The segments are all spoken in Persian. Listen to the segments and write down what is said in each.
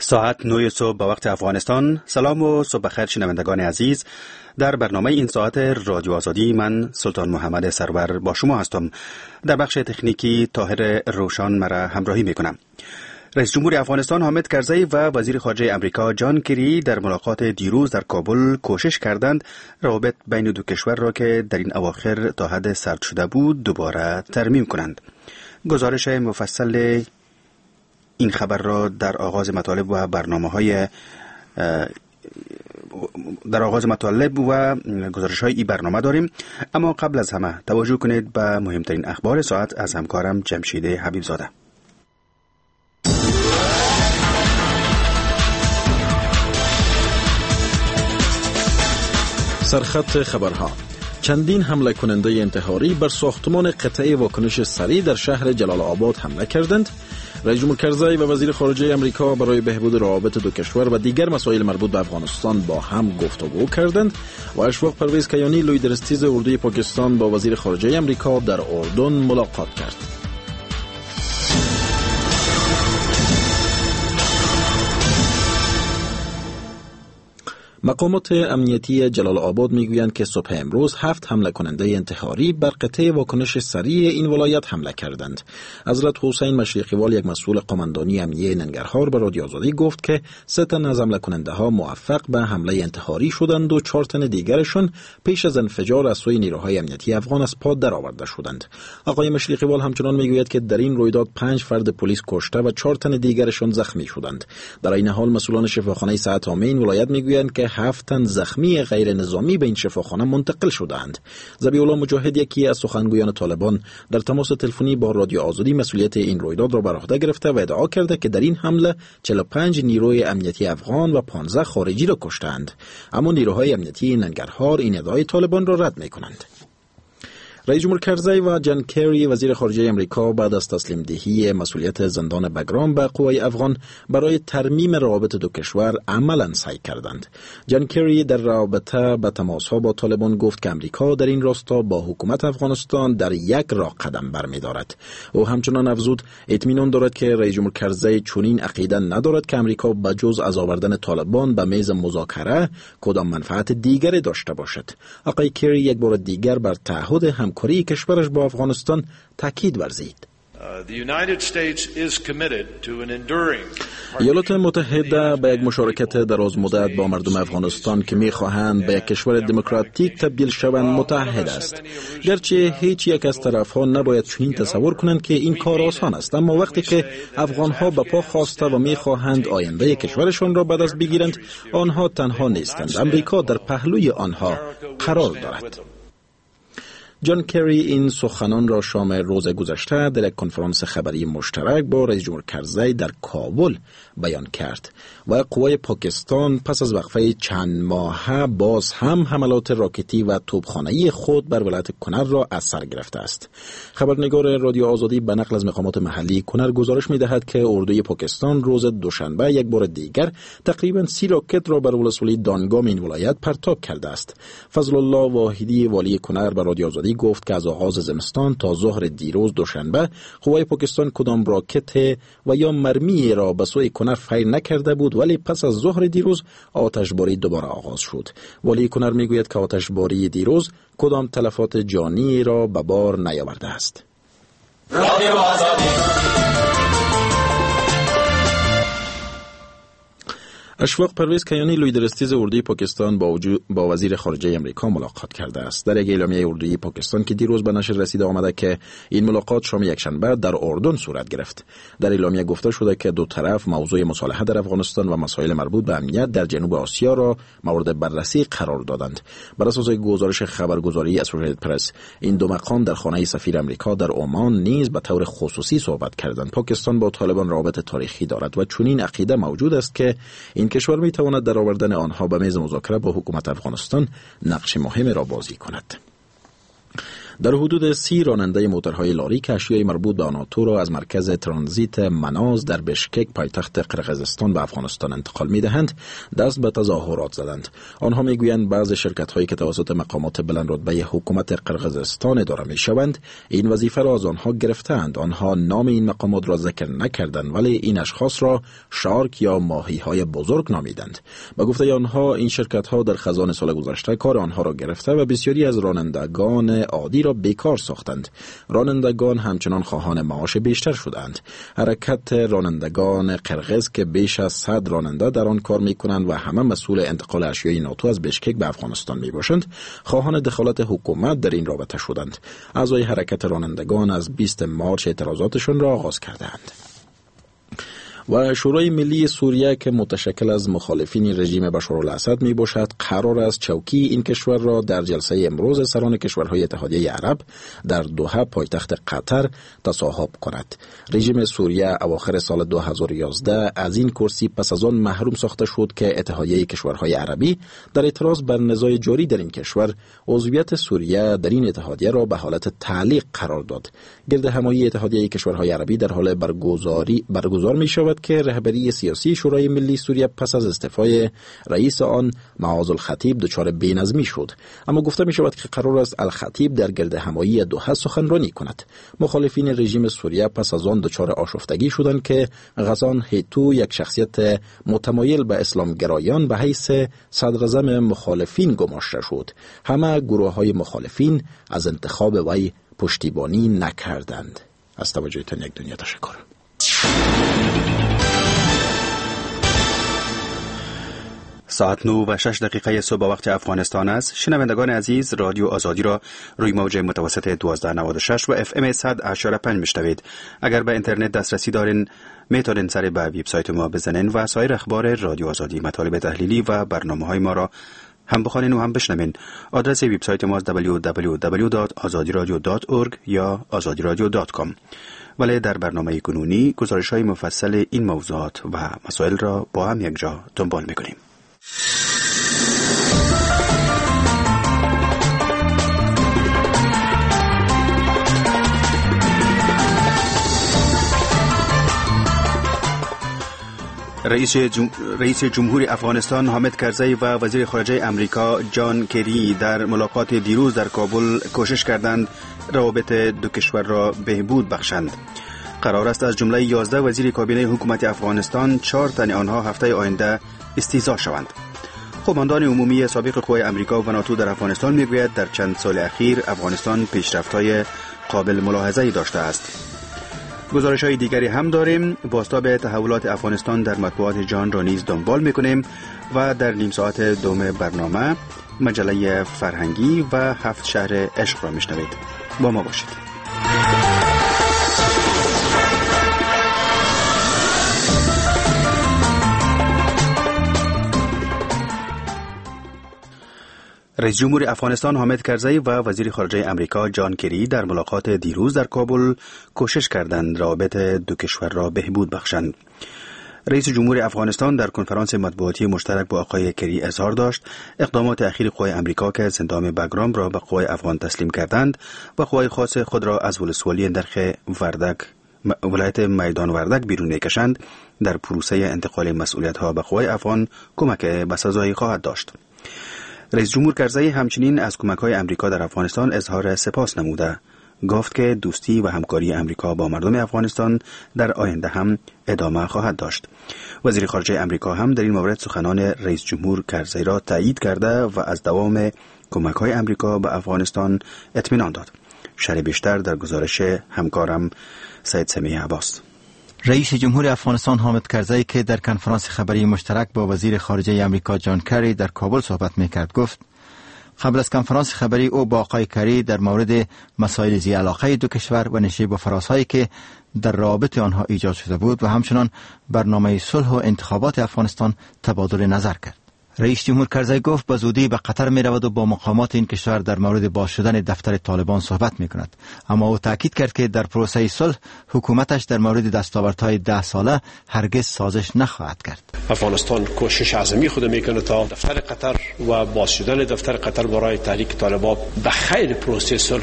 ساعت 9 صبح به وقت افغانستان. سلام و صبح بخیر شنوندگان عزیز. در برنامه این ساعت رادیو آزادی من سلطان محمد سرور با شما هستم. در بخش تکنیکی طاهر روشان مرا همراهی میکنم. رئیس جمهور افغانستان حامد کرزی و وزیر خارجه امریکا جان کری در ملاقات دیروز در کابل کوشش کردند روابط بین دو کشور را که در این اواخر تا حد سرد شده بود دوباره ترمیم کنند. گزارش مفصل این خبر را در آغاز مطالب و گزارش‌های این برنامه داریم، اما قبل از همه توجه کنید به مهمترین اخبار ساعت از همکارم جمشید حبیبزاده. سرخط خبرها: چندین حمله کننده انتحاری بر ساختمان قطعه واکنش سریع در شهر جلال آباد حمله کردند. رئیس جمهور کرزی و وزیر خارجه امریکا برای بهبود روابط دو کشور و دیگر مسائل مربوط به افغانستان با هم گفتگو کردند و اشفاق پرویز کیانی لویدرستیز اردوی پاکستان با وزیر خارجه امریکا در اردن ملاقات کرد. مقامات امنیتی جلال آباد میگویند که صبح امروز 7 حمله کننده انتحاری بر قطعه واکنش سریع این ولایت حمله کردند. حضرت حسین مشرقیوال، یک مسئول قماندانی امنیه ننگرهار، به رادیو آزادی گفت که 3 تن از حمله کننده ها موفق به حمله انتحاری شدند و 4 تن دیگرشان پیش از انفجار از سوی نیروهای امنیتی افغان از پا درآورده شدند. آقای مشرقیوال همچنان میگوید که در این رویداد 5 فرد پلیس کشته و 4 تن دیگرشان زخمی شدند. در این حال مسئولان شفاخانه سعد عامه این ولایت میگویند که 7 تن زخمی غیر نظامی به این شفاخانه منتقل شدند. ذبیح الله مجاهد، یکی از سخنگویان طالبان، در تماس تلفنی با رادیو آزادی مسئولیت این رویداد را بر عهده گرفته و ادعا کرده که در این حمله 45 نیروی امنیتی افغان و 15 خارجی را کشتند. اما نیروهای امنیتی ننگرهار این ادعای طالبان را رد می‌کنند. رئیس جمهور کرزی و جان کری وزیر خارجه امریکا بعد از تسلیم دهی مسئولیت زندان بگرام به قوای افغان برای ترمیم روابط دو کشور عملاً سعی کردند. جان کری در رابطه به تماس‌ها با طالبان گفت که امریکا در این راستا با حکومت افغانستان در یک راه قدم برمی‌دارد. او همچنان افزود اطمینان دارد که رئیس جمهور کرزی چنین عقیده ندارد که امریکا بجز از آوردن طالبان به میز مذاکره کدام منفعت دیگری داشته باشد. آقای کری یک بار دیگر بر تعهد همکاری کشورش با افغانستان تاکید ورزید. ایالات متحده به یک مشارکت دراز مدت با مردم افغانستان که می‌خواهند به یک کشور دموکراتیک تبدیل شوند متحد است. گرچه هیچ یک از طرف‌ها نباید چنین تصور کنند که این کار آسان است، اما وقتی که افغان‌ها به پا خاسته و می‌خواهند آینده کشورشان را به دست بگیرند، آنها تنها نیستند. امریکا در پهلوی آنها قرار دارد. جان کری این سخنان را شام روز گذشته در یک کنفرانس خبری مشترک با رئیس جمهور کرزی در کابل بیان کرد و قوای پاکستان پس از وقفه چند ماهه باز هم حملات راکتی و توپخانه‌ای خود بر ولایت کنر را از سر گرفته است. خبرنگار رادیو آزادی به نقل از مقامات محلی کنر گزارش می‌دهد که اردوی پاکستان روز دوشنبه یک بار دیگر تقریباً 30 راکت را بر ولسوالی دانگام این ولایت پرتاب کرده است. فضل الله واحدی والی کنر به رادیو آزادی گفت که از آغاز زمستان تا ظهر دیروز دوشنبه قوای پاکستان کدام راکت و یا مرمی را به سوی کنر فیر نکرده بود، ولی پس از ظهر دیروز آتشباری دوباره آغاز شد. والی کنر میگوید که آتشباری دیروز کدام تلفات جانی را به بار نیاورده است. رادیو آزادی. اشفاق پرویز کیانی لویدرستیز اردوی پاکستان با وزیر خارجه امریکا ملاقات کرده است. در یک اعلامیه اردوی پاکستان که دیروز به نشر رسیده آمده که این ملاقات شام یکشنبه در اردن صورت گرفت. در اعلامیه گفته شده که دو طرف موضوع مصالحه در افغانستان و مسائل مربوط به امنیت در جنوب آسیا را مورد بررسی قرار دادند. بر اساس گزارش خبرگزاری اسوسییتد پرس، این دو مقام در خانه سفیر امریکا در عمان نیز به طور خصوصی صحبت کردند. پاکستان با طالبان روابط تاریخی دارد و چنین عقیده موجود است که این کشور می تواند در آوردن آنها به میز مذاکره با حکومت افغانستان نقش مهمی را بازی کند. در حدود 30 راننده موتورهای لاری که اشیای مربوط به آنها را از مرکز ترانزیت مناز در بشکک پایتخت قرقیزستان به افغانستان انتقال می‌دهند دست به تظاهرات زدند. آنها میگویند بعضی شرکت‌هایی که توسط مقامات بلند رتبه حکومت قرقیزستان اداره می‌شوند این وظیفه را از آنها گرفتند. آنها نام این مقامات را ذکر نکردند ولی این اشخاص را شارک یا ماهی‌های بزرگ نامیدند. با گفته آنها این شرکت‌ها در خزان سال گذشته کار آنها را گرفته و بسیاری از رانندگان عادی را بیکار ساختند. رانندگان همچنان خواهان معاش بیشتر شدند. حرکت رانندگان قرقیز که بیش از 100 راننده در آن کار می‌کنند و همه مسئول انتقال اشیای ناتو از بشکک به افغانستان میباشند خواهان دخالت حکومت در این رابطه شدند. اعضای حرکت رانندگان از 20 مارچ اعتراضاتشان را آغاز کردند. و شورای ملی سوریه که متشکل از مخالفین رژیم بشار الاسد می باشد قرار است چوکی این کشور را در جلسه امروز سران کشورهای اتحادیه عرب در دوحه پایتخت قطر تصاحب کند. رژیم سوریه اواخر سال 2011 از این کرسی پس از آن محروم ساخته شد که اتحادیه کشورهای عربی در اعتراض بر نزاع جاری در این کشور عضویت سوریه در این اتحادیه را به حالت تعلیق قرار داد. گردهمایی اتحادیه کشورهای عربی در حال برگزار می شود که رهبری سیاسی شورای ملی سوریه پس از استعفای رئیس آن معاذ الخطیب دچار بی‌نظمی شد. اما گفته می شود که قرار است الخطیب در گردهمایی دوحه سخنرانی کند. مخالفین رژیم سوریه پس از آن دچار آشفتگی شدند که غزان هیتو یک شخصیت متمایل به اسلام گرایان به حیث صدراعظم مخالفین گماشته شد. همه گروه‌های مخالفین از انتخاب وی پشتیبانی نکردند. از توجهتان یک دنیا تشکر. ساعت 9:06 صبح وقت افغانستان است. شنوندگان عزیز، رادیو آزادی را روی موج متوسط 1296 و FM 100.5 میشنوید. اگر به اینترنت دسترسی دارین میتونین سر به وبسایت ما بزنین و سایر اخبار رادیو آزادی، مطالب تحلیلی و برنامه‌های ما را هم بخوانین و هم بشنوین. آدرس وبسایت ما www.azadiradio.org یا azadiradio.com. ولی در برنامه کنونی گزارش‌های مفصل این موضوعات و مسائل را با هم یک جا دنبال می‌کنیم. رئیس جمهور افغانستان حامد کرزی و وزیر خارجه امریکا جان کری در ملاقات دیروز در کابل کوشش کردند روابط دو کشور را بهبود بخشند. قرار است از جمله 11 وزیر کابینه حکومت افغانستان 4 تن آنها هفته آینده استیضاح شوند. قماندان عمومی سابق قوای امریکا و ناتو در افغانستان میگوید در چند سال اخیر افغانستان پیشرفت‌های قابل ملاحظه‌ای داشته است. گزارش‌های دیگری هم داریم. بازتاب تحولات افغانستان در مطبوعات جهان را نیز دنبال می‌کنیم و در نیم ساعت دوم برنامه مجله فرهنگی و 7 شهر عشق را میشنوید. با ما باشید. رئیس جمهور افغانستان حامد کرزی و وزیر خارجه امریکا جان کری در ملاقات دیروز در کابل کوشش کردند روابط دو کشور را بهبود بخشند. رئیس جمهور افغانستان در کنفرانس مطبوعاتی مشترک با آقای کری اظهار داشت اقدامات اخیر قوای امریکا که زندان بگرام را به قوای افغان تسلیم کردند و قوای خاص خود را از ولسوالی نرخ وردک ولایت میدان وردک بیرون میکشند در پروسه انتقال مسئولیت‌ها به قوای افغان کمک بسزایی خواهد داشت. رئیس جمهور کرزی همچنین از کمک‌های امریکا در افغانستان اظهار سپاس نموده. گفت که دوستی و همکاری امریکا با مردم افغانستان در آینده هم ادامه خواهد داشت. وزیر خارجه امریکا هم در این مورد سخنان رئیس جمهور کرزی را تایید کرده و از دوام کمک‌های امریکا به افغانستان اطمینان داد. شرح بیشتر در گزارش همکارم سید سمیع عباس. رئیس جمهور افغانستان حامد کرزی که در کنفرانس خبری مشترک با وزیر خارجه امریکا جان کری در کابل صحبت میکرد گفت قبل از کنفرانس خبری او با آقای کری در مورد مسائل ذی علاقه دو کشور و نشیب و فرازهایی که در رابط آنها ایجاد شده بود و همچنان برنامه صلح و انتخابات افغانستان تبادل نظر کرد. رئیس جمهور کرزی گفت به زودی به قطر می رود و با مقامات این کشور در مورد باز شدن دفتر طالبان صحبت می کند. اما او تاکید کرد که در پروسه صلح حکومتش در مورد دستاوردهای 10 ساله هرگز سازش نخواهد کرد. افغانستان کوشش عظیمی خود میکنه تا دفتر قطر و باز شدن دفتر قطر برای تحریک طالبان به خیر پروسه صلح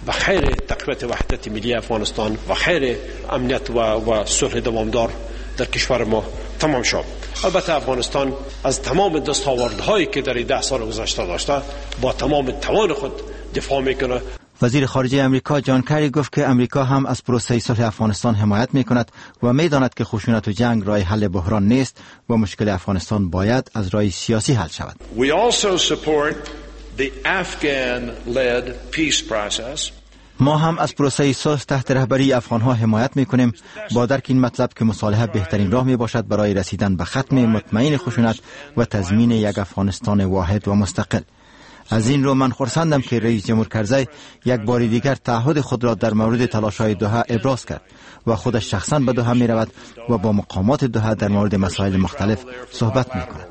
و خیر تقویت وحدت ملی افغانستان و خیر امنیت و صلح دوامدار در کشور ما تمام شد. البته افغانستان از تمام دستاوردهایی که در 10 سال گذشته داشته با تمام توان خود دفاع میکنه. وزیر خارجه امریکا جان کری گفت که امریکا هم از پروسه صلح افغانستان حمایت میکند و میداند که خشونت و جنگ راه حل بحران نیست و مشکل افغانستان باید از راه سیاسی حل شود. We also support the Afghan-led peace process. ما هم از پروسه صلح تحت رهبری افغانها حمایت میکنیم با درک این مطلب که مصالحه بهترین راه می باشد برای رسیدن به ختم مطمئن خشونت و تضمین یک افغانستان واحد و مستقل. از این رو من خرسندم که رئیس جمهور کرزی یک بار دیگر تعهد خود را در مورد تلاش‌های دوحه ابراز کرد و خودش شخصا به دوحه می رود و با مقامات دوحه در مورد مسائل مختلف صحبت می کند.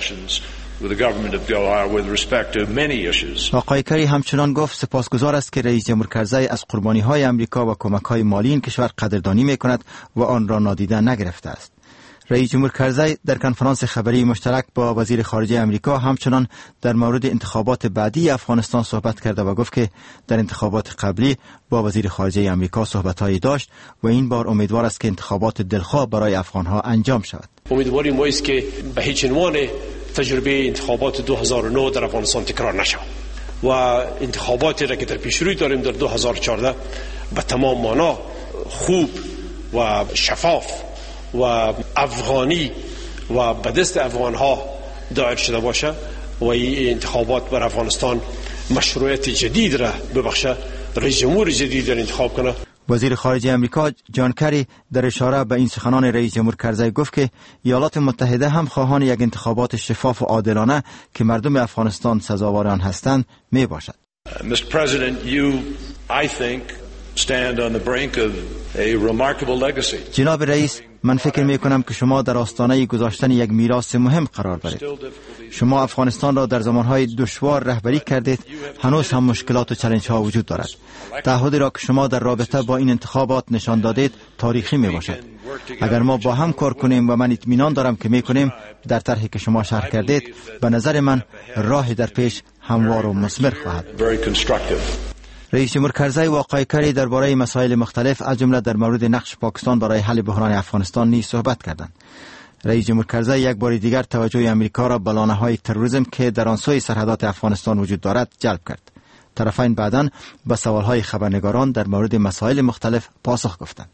آقای کری همچنان گفت سپاسگزار است که رئیس جمهور کرزی از قربانی‌های امریکا و کمک‌های مالی این کشور قدردانی می‌کند و آن را نادیده نگرفته است. رئیس جمهور کرزی در کنفرانس خبری مشترک با وزیر خارجه امریکا همچنان در مورد انتخابات بعدی افغانستان صحبت کرده و گفت که در انتخابات قبلی با وزیر خارجه امریکا صحبت‌هایی داشت و این بار امیدوار است که انتخابات دلخواه برای افغان‌ها انجام شود. امیدواریم است که به هیچ عنوان تجربه انتخابات 2009 در افغانستان تکرار نشود و انتخاباتی را که در پیش روی داریم در 2014 به تمام معنا خوب و شفاف و افغانی و به دست افغانها دایر شده باشه و این انتخابات بر افغانستان مشروعیت جدید را ببخشه، رئیس جمهور جدید را انتخاب کنه. وزیر خارجه امریکا جان کری در اشاره به این سخنان رئیس جمهور کرزی گفت که ایالات متحده هم خواهان یک انتخابات شفاف و عادلانه که مردم افغانستان سزاوار آن هستند می باشد. Mr. President, you, I think, stand on the brink of a remarkable legacy. جناب رئیس، من فکر می کنم که شما در آستانه گذاشتن یک میراث مهم قرار دارید. شما افغانستان را در زمانهای دشوار رهبری کردید. هنوز هم مشکلات و چالش ها وجود دارد. تعهدی را که شما در رابطه با این انتخابات نشان دادید تاریخی می باشد. اگر ما با هم کار کنیم و من اطمینان دارم که می کنیم در طرحی که شما شرح کردید، به نظر من راه در پیش هموار و مثمر خواهد. رئیس جمهور کرزی و آقای کری درباره مسائل مختلف از جمله در مورد نقش پاکستان برای حل بحران افغانستان نیز صحبت کردند. رئیس جمهور کرزی یک بار دیگر توجه امریکا را به لانه‌های تروریسم که در آن سوی سرحدات افغانستان وجود دارد جلب کرد. طرفین بعداً به سوالهای خبرنگاران در مورد مسائل مختلف پاسخ گفتند.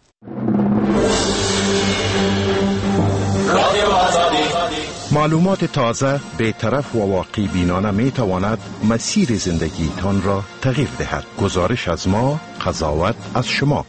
معلومات تازه، بی‌طرف و واقع بینانه می تواند مسیر زندگی تان را تغییر دهد. گزارش از ما، قضاوت از شما.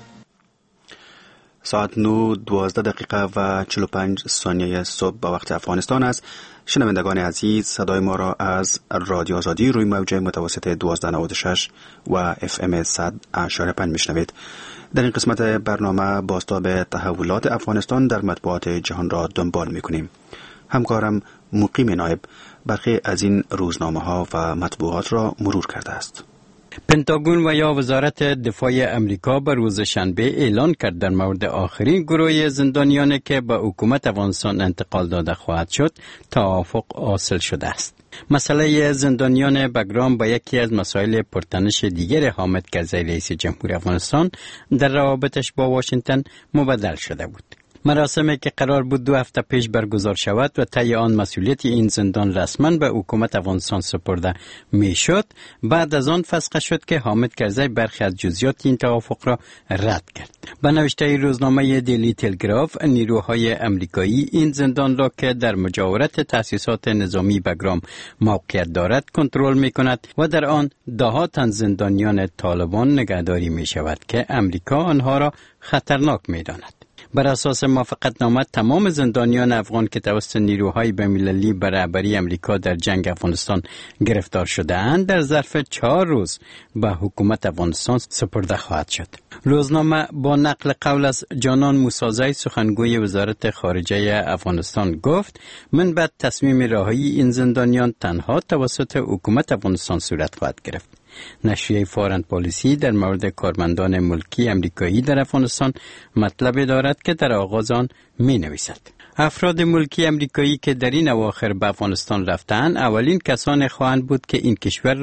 ساعت 9:12 و 45 ثانیه صبح به وقت افغانستان است. شنوندگان عزیز، صدای ما را از رادیو آزادی روی موج متوسط 1296 و FM 100.5 میشنوید. در این قسمت برنامه بازتاب تحولات افغانستان در مطبوعات جهان را دنبال میکنیم. همکارم مقیم نایب برخی از این روزنامه ها و مطبوعات را مرور کرده است. پنتاگون و یا وزارت دفاع امریکا به روز شنبه اعلان کرد در مورد آخرین گروه زندانیانی که به حکومت افغانستان انتقال داده خواهد شد توافق حاصل شده است. مسئله زندانیان بگرام با یکی از مسائل پرتنش دیگر حامد کرزی رئیس جمهور افغانستان در روابطش با واشنگتن مبدل شده بود. مراسمی که قرار بود 2 هفته پیش برگزار شود و طی آن مسئولیت این زندان رسما به حکومت افغانستان سپرده میشد، بعد از آن فسخ شد که حامد کرزی برخی از جزئیات این توافق را رد کرد. به نوشته روزنامه دیلی تلگراف، نیروهای امریکایی این زندان را که در مجاورت تأسیسات نظامی بگرام موقعیت دارد کنترل می کند و در آن ده‌ها تن زندانیان طالبان نگهداری می شود که امریکا آنها را خطرناک می داند. بر اساس موافقتنامه تمام زندانیان افغان که توسط نیروهای بین‌المللی به رهبری امریکا در جنگ افغانستان گرفتار شده اند در ظرف 4 روز به حکومت افغانستان سپرده خواهد شد. روزنامه با نقل قول از جانان موسازی سخنگوی وزارت خارجه افغانستان گفت من بعد تصمیم رهایی این زندانیان تنها توسط حکومت افغانستان صورت خواهد گرفت. نشریه فارن پالیسی در مورد کارمندان ملکی امریکایی در افغانستان مطلب دارد که در آغاز آن می نویسد افراد ملکی امریکایی که در این اواخر به افغانستان رفتند اولین کسان خواهند بود که این کشور را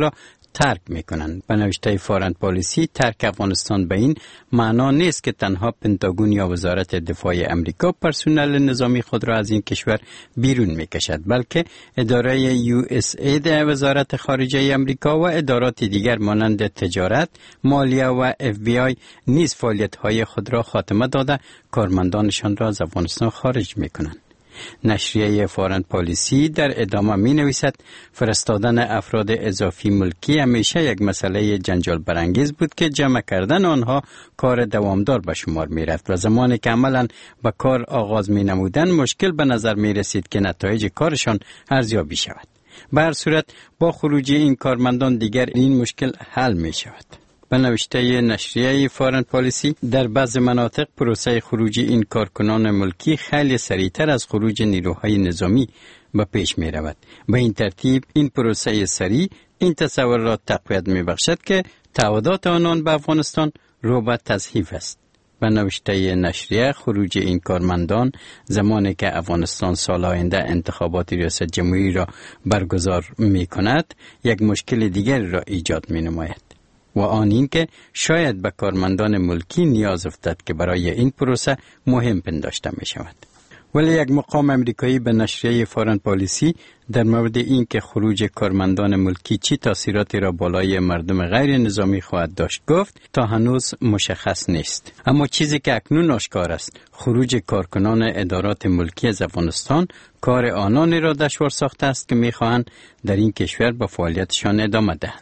ترک میکنند. به نوشته فارن پالیسی، ترک افغانستان به این معنا نیست که تنها پنتاگون یا وزارت دفاع امریکا پرسنل نظامی خود را از این کشور بیرون میکشد، بلکه اداره USAID وزارت خارجه امریکا و ادارات دیگر مانند تجارت، مالیه و FBI نیز فعالیت‌های خود را خاتمه داده کارمندانشان را از افغانستان خارج میکنند. نشریه فارن پالیسی در ادامه می نویسد فرستادن افراد اضافی ملکی همیشه یک مسئله جنجال برانگیز بود که جمع کردن آنها کار دوامدار به شمار می رفت و زمانی که عملاً به کار آغاز می نمودند مشکل به نظر می رسید که نتایج کارشان ارزیابی شود. به هر صورت با خروجی این کارمندان دیگر این مشکل حل می شود. به نوشته نشریه فارن پالیسی، در بعض مناطق پروسه خروج این کارکنان ملکی خیلی سریعتر از خروج نیروهای نظامی به پیش می رود. به این ترتیب این پروسه سریع این تصور را تقویت می بخشد که تعهدات آنان به افغانستان رو به تضعیف است. به نوشته نشریه، خروج این کارمندان زمانی که افغانستان سال آینده انتخابات ریاست جمهوری را برگزار می کند یک مشکل دیگر را ایجاد می نماید و آن این که شاید به کارمندان ملکی نیاز افتد که برای این پروسه مهم پنداشته می شود. ولی یک مقام امریکایی به نشریه فارن پالیسی در مورد این که خروج کارمندان ملکی چی تاثیراتی را بالای مردم غیر نظامی خواهد داشت گفت تا هنوز مشخص نیست. اما چیزی که اکنون آشکار است، خروج کارکنان ادارات ملکی از افغانستان کار آنانی را دشوار ساخته است که می خواهند در این کشور به فعالیتشان ادامه دهند.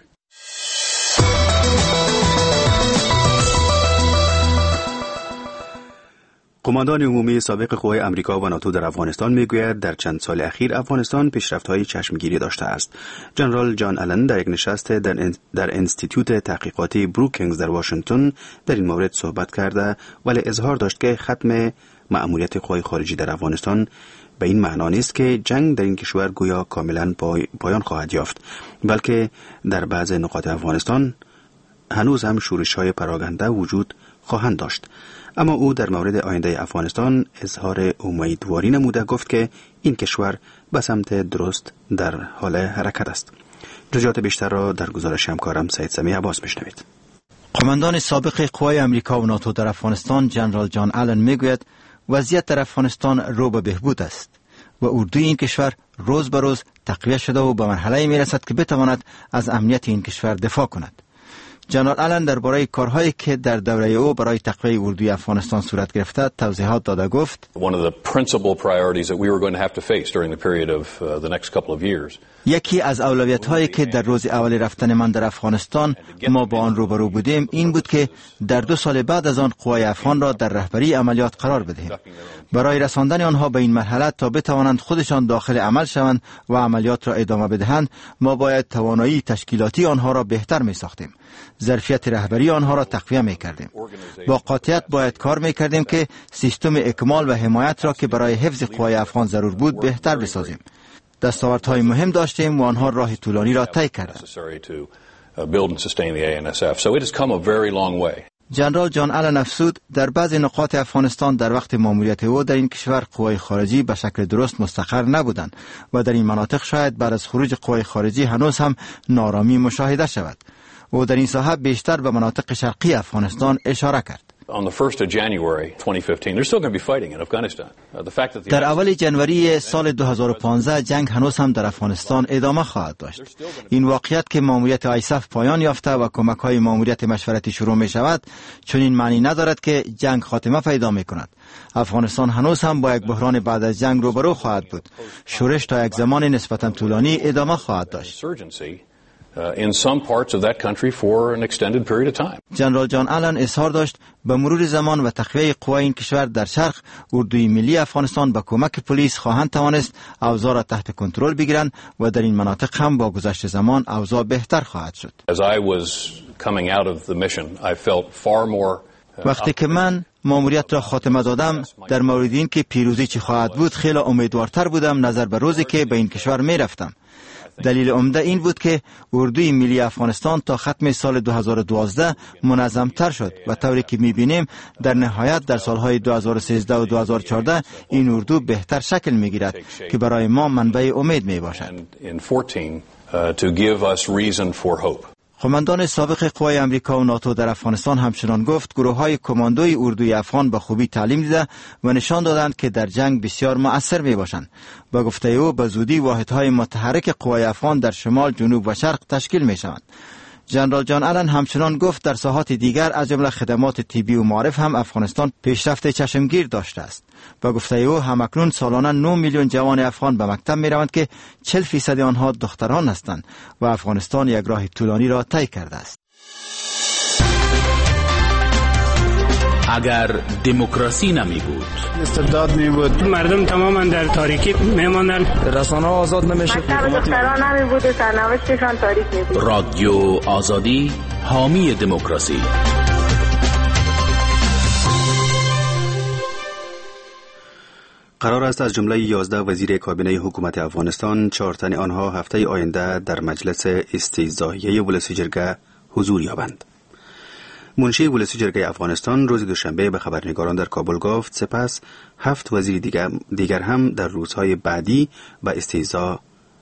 قماندان عمومی سابق قوای آمریکا و ناتو در افغانستان میگوید در چند سال اخیر افغانستان پیشرفت‌های چشمگیری داشته است. جنرال جان آلن در یک نشست در انستیتوت تحقیقاتی بروکینگز در واشنگتن در این مورد صحبت کرده ولی اظهار داشت که ختم مأموریت قوای خارجی در افغانستان به این معنا نیست که جنگ در این کشور گویا کاملا پایان خواهد یافت، بلکه در بعض نقاط افغانستان هنوز هم شورش‌های پراکنده وجود خواهند داشت. اما او در مورد آینده افغانستان اظهار امیدواری نموده، گفت که این کشور به سمت درست در حال حرکت است. جزئیات بیشتر را در گزارش همکارم سید سمیع عباس بشنوید. قماندان سابق قوای آمریکا و ناتو در افغانستان جنرال جان آلن میگوید وضعیت در افغانستان رو به بهبود است و اردوی این کشور روز به روز تقویت شده و به مرحله میرسد که بتواند از امنیت این کشور دفاع کند. جنرال آلن درباره کارهایی که در دوره او برای تقویت اردوی افغانستان صورت گرفته توضیحات داده گفت: یکی از اولویت‌هایی که در روز اول رفتن من در افغانستان ما با آن روبرو بودیم این بود که در 2 سال بعد از آن قوای افغان را در رهبری عملیات قرار بدهیم. برای رساندن آنها به این مرحله تا بتوانند خودشان داخل عمل شوند و عملیات را ادامه بدهند، ما باید توانایی تشکیلاتی آنها را بهتر می‌ساختیم. ظرفیت رهبری آنها را تقویت می‌کردیم. با قاطعیت باید کار می‌کردیم که سیستم اکمال و حمایت را که برای حفظ قوای افغان ضرور بود بهتر بسازیم. دستاوردهای مهم داشتیم و آنها راه طولانی را طی کردند. جنرال جان آلن افزود در بعضی نقاط افغانستان در وقت ماموریت او در این کشور قوای خارجی به شکل درست مستقر نبودند و در این مناطق شاید بعد از خروج قوای خارجی هنوز هم نارامی مشاهده شود. او در این ساحه بیشتر به مناطق شرقی افغانستان اشاره کرد. در اول جنوری سال 2015 جنگ هنوز هم در افغانستان ادامه خواهد داشت. این واقعیت که ماموریت آیساف پایان یافته و کمک‌های ماموریت مشورتی شروع می شود چون این معنی ندارد که جنگ خاتمه پیدا می کند. افغانستان هنوز هم با یک بحران بعد از جنگ روبرو خواهد بود. شورش تا یک زمان نسبتاً طولانی ادامه خواهد داشت. in some parts of that country for an extended period of time. جنرال جان آلن اظهار داشت به مرور زمان و تقویت قوای این کشور در شرق، اردوی ملی افغانستان با کمک پلیس خواهند توانست اوضاع را تحت کنترل بگیرند و در این مناطق هم با گذشت زمان اوضاع بهتر خواهد شد. As I was coming out of the mission, I felt far more وقتی که من ماموریت را خاتمه دادم در مورد این که پیروزی چی خواهد بود خیلی امیدوارتر بودم نظر به روزی که به این کشور می رفتم. دلیل عمده این بود که اردوی ملی افغانستان تا ختم سال 2012 منظمتر شد و طوری که می‌بینیم در نهایت در سالهای 2013 و 2014 این اردو بهتر شکل می‌گیرد که برای ما منبع امید می‌باشد. قماندان سابق قوای امریکا و ناتو در افغانستان همچنان گفت گروه‌های کماندوی اردوی افغان به خوبی تعلیم دیده و نشان دادند که در جنگ بسیار مؤثر میباشند. با گفته او به زودی واحدهای متحرک قوای افغان در شمال، جنوب و شرق تشکیل میشوند. جنرال جان آلن همچنان گفت در ساحات دیگر از جمله خدمات طبی و معارف هم افغانستان پیشرفت چشمگیر داشته است. با گفته او همکنون سالانه 9 میلیون جوان افغان به مکتب می روند که 40% آنها دختران هستند و افغانستان یک راه طولانی را طی کرده است. اگر دموکراسی نمی بود، استبداد می بود، مردم تماما در تاریکی می ماندند، رسانه آزاد نمیشه، مکتب دختران نمی بود و سرنوشتشان تاریک می بود. رادیو آزادی حامی دموکراسی. قرار است از جمله 11 وزیر کابینه حکومت افغانستان 4 تن آنها هفته آینده در مجلس استیضاحیه ولسی جرگه حضور یابند. منشی ولسی جرگه افغانستان روز دوشنبه به خبرنگاران در کابل گفت سپس 7 وزیر دیگر هم در روزهای بعدی به استیضاح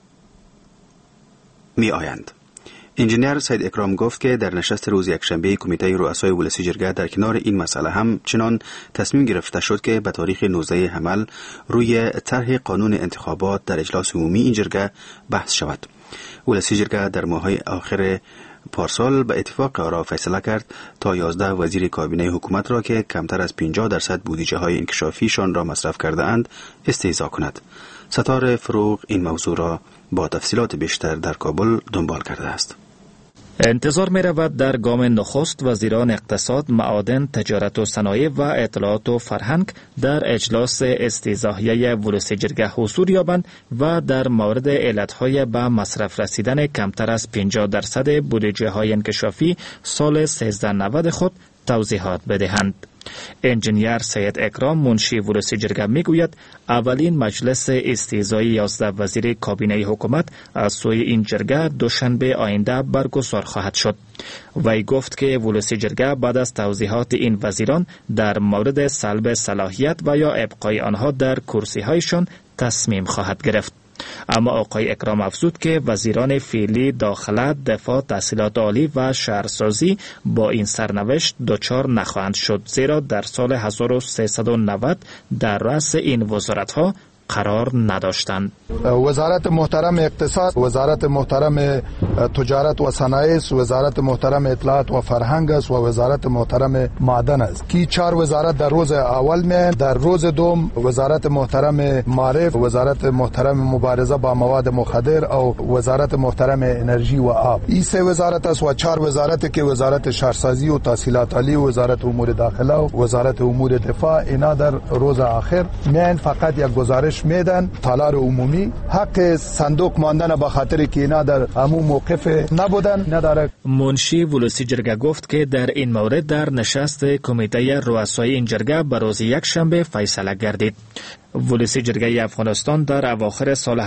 می آیند. انجینیر سید اکرام گفت که در نشست روز یکشنبه کمیته رؤسای ولسی جرگه در کنار این مسئله هم چنان تصمیم گرفته شد که به تاریخ 19 حمل روی طرح قانون انتخابات در اجلاس عمومی این جرگه بحث شود. ولسی جرگه در ماه‌های آخر پارسال به اتفاق آرا فیصله کرد تا 11 وزیر کابینه حکومت را که کمتر از 50% بودجه های انکشافیشان را مصرف کرده اند استیضاح کند. ستاره فروغ این موضوع را با تفصیلات بیشتر در کابل دنبال کرده است. انتظار می رود در گام نخست وزیران اقتصاد، معادن، تجارت و صنایع و اطلاعات و فرهنگ در اجلاس استیضاحیه ولسی جرگه حضور یابند و در مورد علتهای به مصرف رسیدن کمتر از 50% بودجه های انکشافی سال 1390 خود توضیحات بدهند. انجینیر سید اکرام منشی ولسی جرگه می گوید اولین مجلس استیضاحی 11 وزیر کابینه حکومت از سوی این جرگه دوشنبه آینده برگزار خواهد شد. وی گفت که ولسی جرگه بعد از توضیحات این وزیران در مورد سلب صلاحیت و یا ابقای آنها در کرسی هایشان تصمیم خواهد گرفت. اما آقای اکرام افزود که وزیران فعلی داخله، دفاع، تحصیلات عالی و شهرسازی با این سرنوشت دچار نخواهند شد، زیرا در سال 1390 در رأس این وزارت‌ها قرار نداشتند. وزارت محترم اقتصاد، وزارت محترم تجارت و صنایع، وزارت محترم اطلاعات و فرهنگ است و وزارت محترم معدن است. کی 4 وزارت در روز اول می، در روز دوم وزارت محترم معارف، وزارت محترم مبارزه با مواد مخدر او وزارت محترم انرژی و آب. این 3 وزارت است و 4 وزارت که وزارت شهرسازی و تحصیلات عالی، وزارت امور داخله و وزارت امور دفاع اینا در روز آخر میان فقط یک گزارش میدن تالار عمومی حق صندوق ماندن به خاطر که اینا در همون موقف نبودن نداره. منشی ولسی جرگه گفت که در این مورد در نشست کمیته رؤسای این جرگه به روز یکشنبه فیصله گردید. ولسی جرگه افغانستان در اواخر سال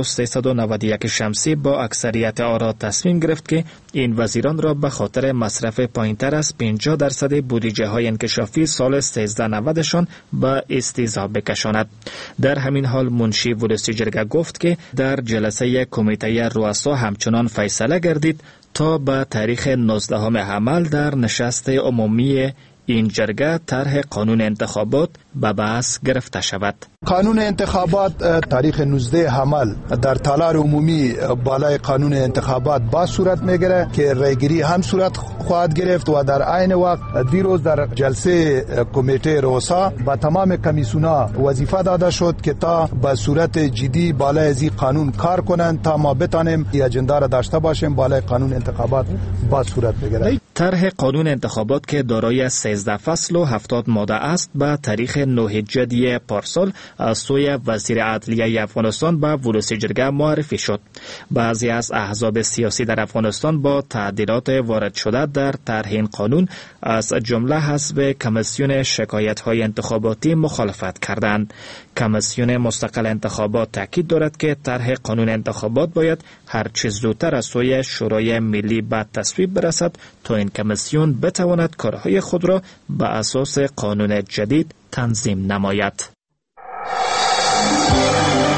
1391 شمسی با اکثریت آرا تصمیم گرفت که این وزیران را به خاطر مصرف پایینتر از 50% بودجه های انکشافی سال 1390 شان به استیضاح بکشاند. در همین حال منشی ولسی جرگه گفت که در جلسه کمیته رؤسا همچنان فیصله گردید تا به تاریخ 19 حمل در نشست عمومی این جرگه طرح قانون انتخابات به بحث گرفته شود. قانون انتخابات تاریخ 19 حمل در تالار عمومی بالای قانون انتخابات با صورت میگیره که رایگیری هم صورت خواهد گرفت و در عین وقت دیروز در جلسه کمیته رؤسا با تمام کمیسیون‌ها وظیفه داده شد که تا به صورت جدی بالای از قانون کار کنند تا ما بتانیم این اجندا را داشته باشیم بالای قانون انتخابات با صورت بگیره. طرح قانون انتخابات که دارای 13 فصل و 70 ماده است به تاریخ 9 جدی پارسال از سوی وزیر عدلیه افغانستان به ولسی جرگه معرفی شد. بعضی از احزاب سیاسی در افغانستان با تعدیلات وارد شده در طرح این قانون از جمله حزب کمیسیون شکایت‌های انتخاباتی مخالفت کردند. کمیسیون مستقل انتخابات تاکید دارد که طرح قانون انتخابات باید هر چه زودتر از سوی شورای ملی به تصویب برسد تا این کمیسیون بتواند کارهای خود را به اساس قانون جدید تنظیم نماید.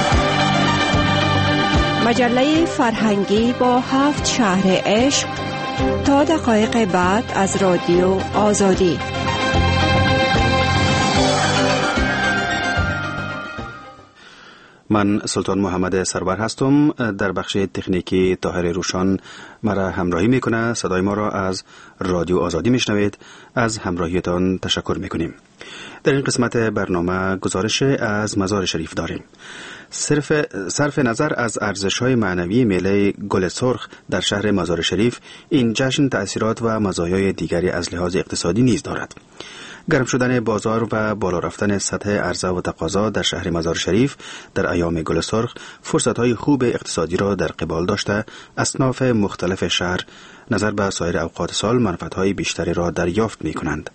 مجله فرهنگی با 7 شهر عشق تا دقایق بعد از رادیو آزادی. من سلطان محمد سرور هستم. در بخش تکنیکی طاهر روشان مرا همراهی میکنه. صدای ما را از رادیو آزادی میشنوید. از همراهیتان تشکر میکنیم. در این قسمت برنامه گزارش از مزار شریف داریم. صرف نظر از ارزش‌های معنوی میله گل سرخ در شهر مزار شریف، این جشن تأثیرات و مزایای دیگری از لحاظ اقتصادی نیز دارد. گرم شدن بازار و بالا رفتن سطح عرضه و تقاضا در شهر مزار شریف در ایام گل سرخ فرصت‌های خوب اقتصادی را در قبال داشته، اصناف مختلف شهر نظر به سایر اوقات سال منفعت‌های بیشتری را دریافت می‌کنند.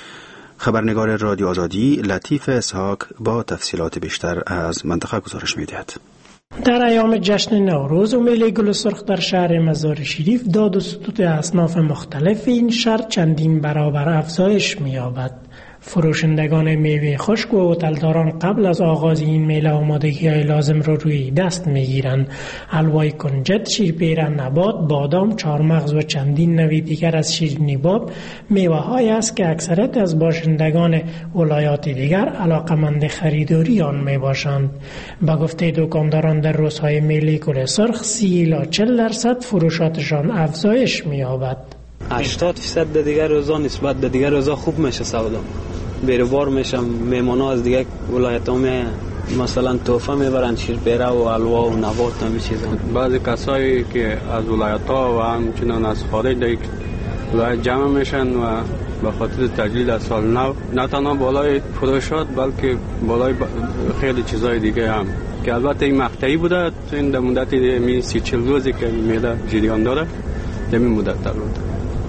خبرنگار رادیو آزادی لطیف اسحاق با تفصیلات بیشتر از منطقه گزارش می‌دهد. در ایام جشن نوروز و میله گل سرخ در شهر مزار شریف داد و ستود اصناف مختلف این شهر چندین برابر افزایش می‌یابد. فروشندگان میوه خشک و هتلداران قبل از آغاز این میله آمادگی‌های لازم را روی دست می‌گیرند. حلوای کنجد، شیرپیره نبات، بادام، چهارمغز و چندین نوع دیگر از شیرینی باب میوه‌هایی است که اکثریت از باشندگان ولایات دیگر علاقه‌مند خریداری آن میباشند. به گفته دکانداران در روزهای میله گل سرخ 30 الی 40% فروشاتشان افزایش می‌یابد. 80% دیگر روزا نسبت به دیگر روزا خوب میشه سودا. بیروبار میشم، میمونا از دیگر ولایت ها مثلا تحفه میبرند، شیرپیره و حلوا و نبات و همین چیزا. بعضی کسایی که از ولایت ها و همچنان از خارج در ولایت جمع میشن و به خاطر تجلیل از سال نو نه تنها بالای فروشات بلکه بالای خیلی چیزای دیگه هم که البته این مقطعی بوده. این در مدت 30-40 روزی که میله جریان داره، در این مدت البته.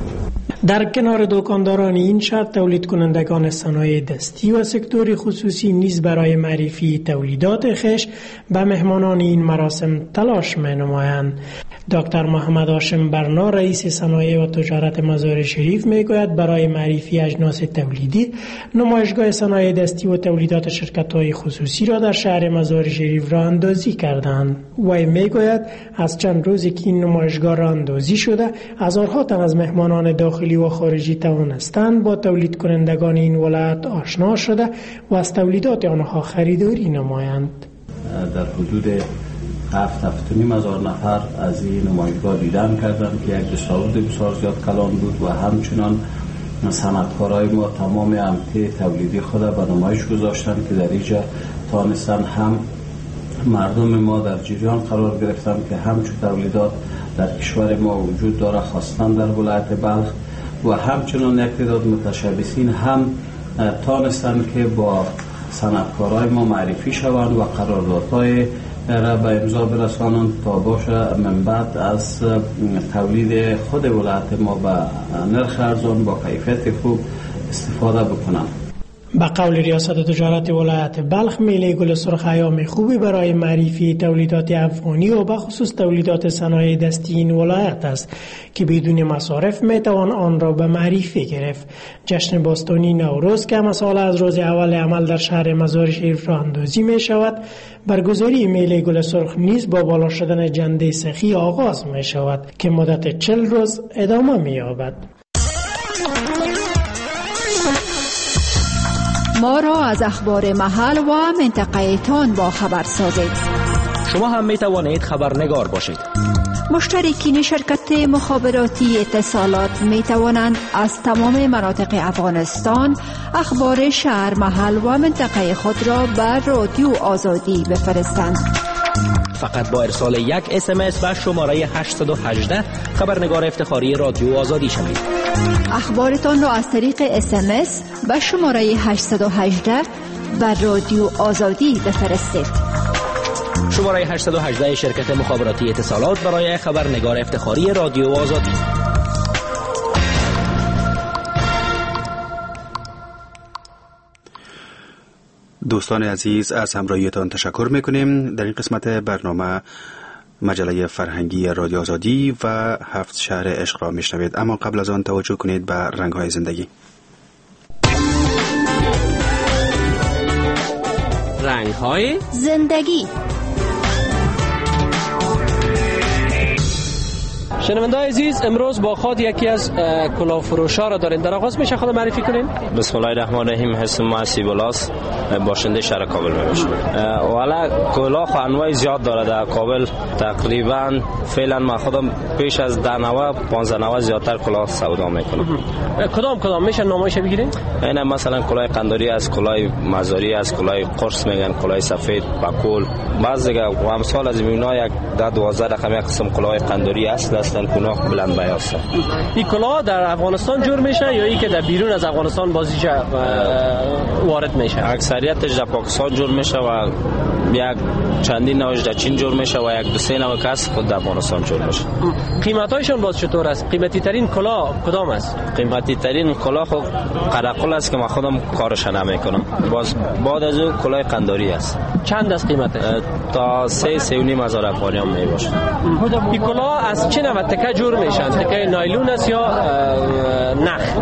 در کنار دکانداران این شهر تولید کنندگان صنایع دستی و سکتور خصوصی نیز برای معرفی تولیدات خویش به مهمانان این مراسم تلاش می‌نمایند. دکتر محمد هاشم برنا رئیس صنایع و تجارت مزار شریف میگوید برای معرفی اجناس تولیدی نمایشگاه صنایع دستی و تولیدات شرکت‌های خصوصی را در شهر مزار شریف راه اندازی کردند. وی میگوید از چند روزی که این نمایشگاه راه اندازی شده، هزارها تن از مهمانان داخلی و خارجی توانستند با تولید کنندگان این ولایت آشنا شده و از تولیدات آنها خریداری نمایند. در حدود 7,500 نفر از این نمایشگاه دیدن کردند که یک دستاورد بسیار زیاد کلان بود و همچنان صنعتکارای ما تمام امتیاز تولیدی خود به نمایش گذاشتند که در اینجا تانستن هم مردم ما در جریان قرار گرفتن که همچون تولیدات در کشور ما وجود داره، خاصتاً در ولایت بلخ، و همچنان یک تعداد متشبثین هم تانستن که با صنعتکارای ما معرفی شوند و قراردادهای را به امضا برسانند تا باشه من بعد از تولید خود ولایت ما به نرخ ارزان با کیفیت خوب استفاده بکنند. به قول ریاست تجارت ولایت بلخ، میله گل سرخ ایام خوبی برای معرفی تولیدات افغانی و به خصوص تولیدات صنایع دستی این ولایت است که بدون مصارف میتوان آن را به معرفی گرفت. جشن باستانی نوروز که مثال از روز اول عمل در شهر مزار شریف راه اندازی می شود، برگزاری میله گل سرخ نیز با بالا شدن جنده سخی آغاز می شود که مدت 40 روز ادامه می یابد. ما را از اخبار محل و منطقه تان با خبر سازید. شما هم می توانید خبرنگار باشید. مشترکین شرکت مخابراتی اتصالات می توانند از تمام مناطق افغانستان اخبار شهر، محل و منطقه خود را بر رادیو آزادی بفرستند. فقط با ارسال یک SMS به شماره 818 خبرنگار افتخاری رادیو آزادی شوید. اخبارتان را از طریق SMS به شماره 818 بر رادیو آزادی بفرستید. شماره 818 شرکت مخابراتی اتصالات برای خبرنگار افتخاری رادیو آزادی. دوستان عزیز، از همراهیتان تشکر میکنیم. در این قسمت برنامه مجله فرهنگی رادیو آزادی و 7 شهر عشق را میشنوید، اما قبل از آن توجه کنید به رنگ‌های زندگی. رنگ‌های زندگی. شنونده‌های عزیز، امروز با خود یکی از کلاهفروشا را دارین. در آغاز میشه خود معرفی کنین؟ بسم الله الرحمن الرحیم. اسم ما سیبلاس، باشنده شهر کابل میشم. والا کلاه انواع زیاد داره در کابل. تقریبا فعلا ما خودم پیش از 15 زیادتر کلاه سودا میکنم. کدام میشه نمایش بگیرین؟ این مثلا کلاه قنداری است، کلاه مزاری است، کلاه قرص میگن، کلاه سفید، بکول، بعض دیگه و امثال از اینا. یک 12 رقم یک قسم کلاه قنداری است، هستن کلاه بلند بیاست. این کلاه در افغانستان جور میشه یا ای که در بیرون از افغانستان بازی وارد میشه؟ اکثریتش در پاکستان جور میشه و یک چندین نوعش در چین جور میشه و یک دو سه نوع کس خود در افغانستان جور میشه. قیمتایشون باز چطور است؟ قیمتی ترین کلاه کدام است؟ قیمتی ترین کلاه خود قرقل است که من خودم کارش نمیکنم. باز بعد از اون کلاه قنداری است. چند است قیمتش؟ تا 3.5 هزار افغانی هم میباشه. این کلاه از چه نوع تکه جور میشن؟ تکه نایلون است یا نخ؟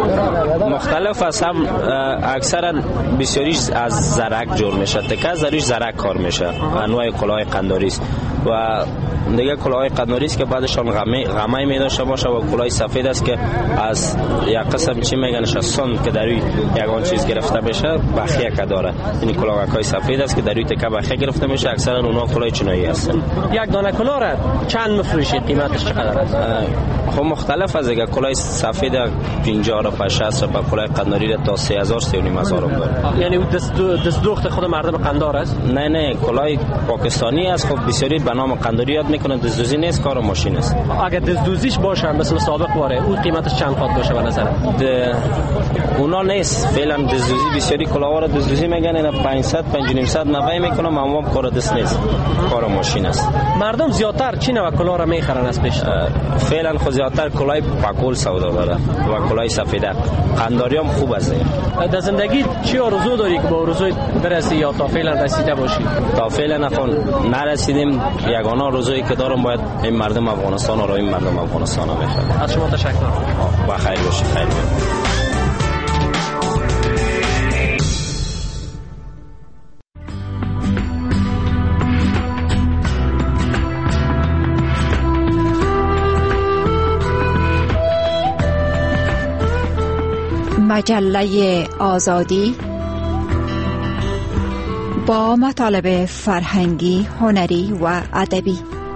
مختلف است. هم اکثرا بسیاریش از زرک جور میشه. تکه زریش زرک کار میشه. انواع کلاه قنداری است و دیگه کلاه قنداری است که بعدشان غمه می داشته باشه و کلاه سفید است که از یک قسم چی میگن شستون که در روی یگان چیز گرفته میشه بخیه که داره. این کلاهکای سفید است که در روی تکه بخیه گرفته میشه. اکثرا اونها کلاه چینایی هستن. یک دانه کلاه را چند میفروشی؟ قیمتش چقدر است؟ خب مختلف است. دیگه کلاه سفید 50 تا 60 تا، کلاه قنداری تا 3000 3.5 داره. یعنی دست دوخت خود مردم قندار است؟ نه کلاه پاکستانی است. خب بسیاری به نام قنداری یاد میکنن. دزدوزی نیست، کار ماشین است. اگر دزدوزیش باشه مثل سابق واره اون قیمتش چند خواهد باشه به نظر؟ اونا نیست. فعلا دزدوزی بسیاری کلاها را دزدوزی میگن. اینا 500 500 نوع میکنن. اما کار دست نیست، کار ماشین است. مردم زیادتر چی نوع کلاه را میخرن از پیش؟ فعلا خود زیادتر کلاه پاکول سودا داره و کلاه سفید. قنداری هم خوب است. در زندگی چی آرزو داری که با آرزوی برسی یا تا فعلا رسیده باشی؟ تا فعلا نرسیدیم. یگانه آرزویی که دارم باید این مردم افغانستان را این مردم افغانستان را بخواد. از شما تشکر. با خیر باشید. خیر باشید. مجله آزادی با مطالب فرهنگی، هنری و ادبی.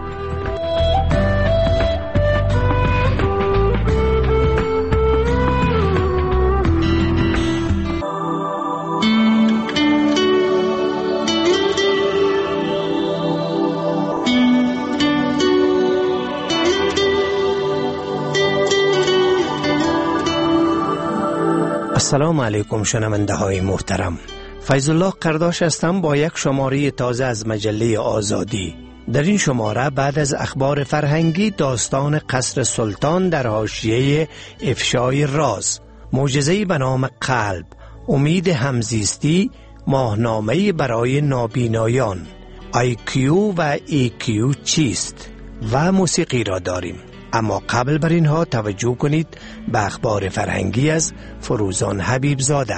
السلام علیکم شنونده های محترم. فیض الله قرداش هستم با یک شماره تازه از مجله آزادی. در این شماره بعد از اخبار فرهنگی داستان قصر سلطان در حاشیه افشای راز، معجزه‌ای به نام قلب، امید همزیستی، ماهنامه‌ای برای نابینایان، IQ و EQ چیست و موسیقی را داریم. اما قبل بر اینها توجه کنید به اخبار فرهنگی از فروزان حبیب زاده.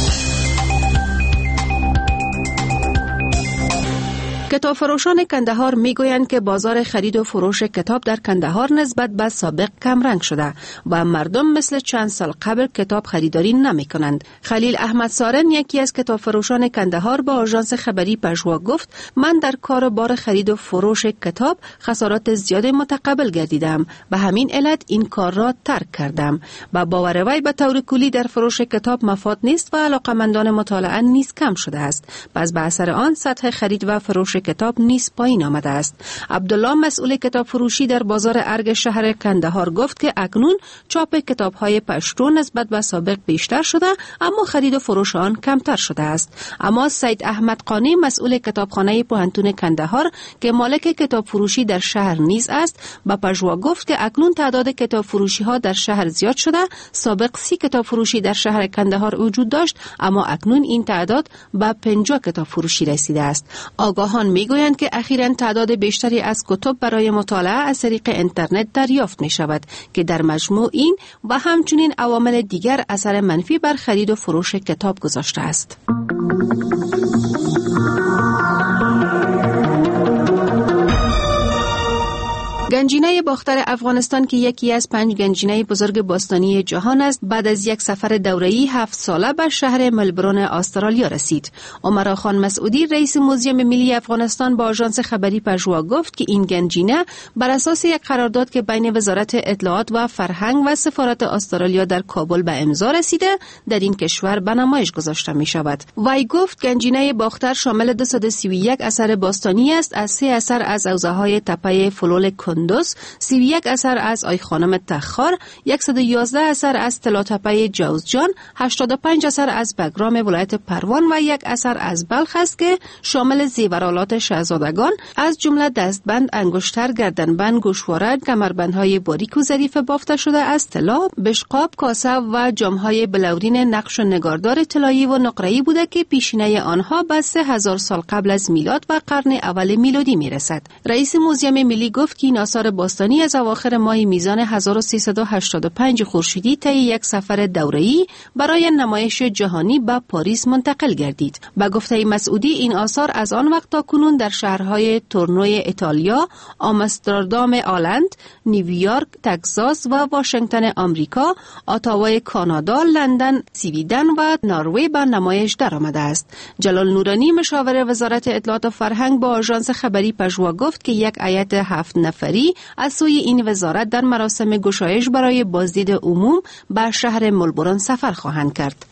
کتاب فروشان کندهار میگویند که بازار خرید و فروش کتاب در کندهار نسبت به سابق کم رنگ شده و مردم مثل چند سال قبل کتاب خریداری نمی کنند. خلیل احمد سارن، یکی از کتاب فروشان کندهار، با آژانس خبری پژوا گفت: من در کار بار خرید و فروش کتاب خسارات زیاد متقبل گردیدم، به همین علت این کار را ترک کردم. و باور وی به طور کلی در فروش کتاب مفاد نیست و علاقمندان مطالعه نیز کم شده است. پس به اثر آن سطح خرید و فروش کتاب نیز پایین آمده است. عبدالله، مسئول کتاب فروشی در بازار ارگ شهر کندهار، گفت که اکنون چاپ کتاب‌های پشتو نسبت به سابق بیشتر شده اما خرید و فروش آن کمتر شده است. اما سید احمد قانی، مسئول کتابخانه پوهنتون کندهار که مالک کتاب فروشی در شهر نیز است، به پژوا گفت که اکنون تعداد کتاب فروشی ها در شهر زیاد شده. سابق 30 کتاب فروشی در شهر کندهار وجود داشت اما اکنون این تعداد به 50 کتاب فروشی رسیده است. آگاهان میگویند که اخیراً تعداد بیشتری از کتب برای مطالعه از طریق اینترنت دریافت می شود که در مجموع این و همچنین عوامل دیگر اثر منفی بر خرید و فروش کتاب گذاشته است. گنجینه باختر افغانستان که یکی از 5 گنجینه بزرگ باستانی جهان است، بعد از یک سفر دوره‌ای 7 ساله به شهر ملبورن استرالیا رسید. عمر خان مسعودی رئیس موزیم ملی افغانستان با آژانس خبری پژوا گفت که این گنجینه بر اساس یک قرارداد که بین وزارت اطلاعات و فرهنگ و سفارت استرالیا در کابل به امضا رسیده، در این کشور به نمایش گذاشته می شود. وی گفت گنجینه باختر شامل 231 اثر باستانی است، از 3 اثر از حوزه‌های تپه فلول کندوز، 31 اثر از آی خانم تخار، 111 اثر از طلاتپه جوزجان، 85 اثر از بگرام ولایت پروان و 1 اثر از بلخ است که شامل زیورالات شاهزادگان از جمله دستبند، انگشتر، گردنبند، گوشواره، کمربندهای باریک و ظریف بافته شده از طلا، بشقاب، کاسه و جامهای بلورین نقش و نگاردار طلایی و نقره‌ای بوده که پیشینه آنها به 3000 سال قبل از میلاد و قرن اول میلادی میرسد. رئیس موزیم ملی گفت که این آثار باستانی از اواخر ماه میزان 1385 خورشیدی طی یک سفر دوره‌ای برای نمایش جهانی به پاریس منتقل گردید. با گفته مسعودی این آثار از آن وقت تا کنون در شهرهای تورنوی ایتالیا، آمستردام آلند، نیویورک، تگزاس و واشنگتن آمریکا، اتاوای کانادا، لندن، سویدن و نروژ به نمایش درآمده است. جلال نورانی مشاور وزارت اطلاعات و فرهنگ با آژانس خبری پژوا گفت که یک هیئت 7 نفری از سوی این وزارت در مراسم گشایش برای بازدید عموم به شهر ملبورن سفر خواهند کرد.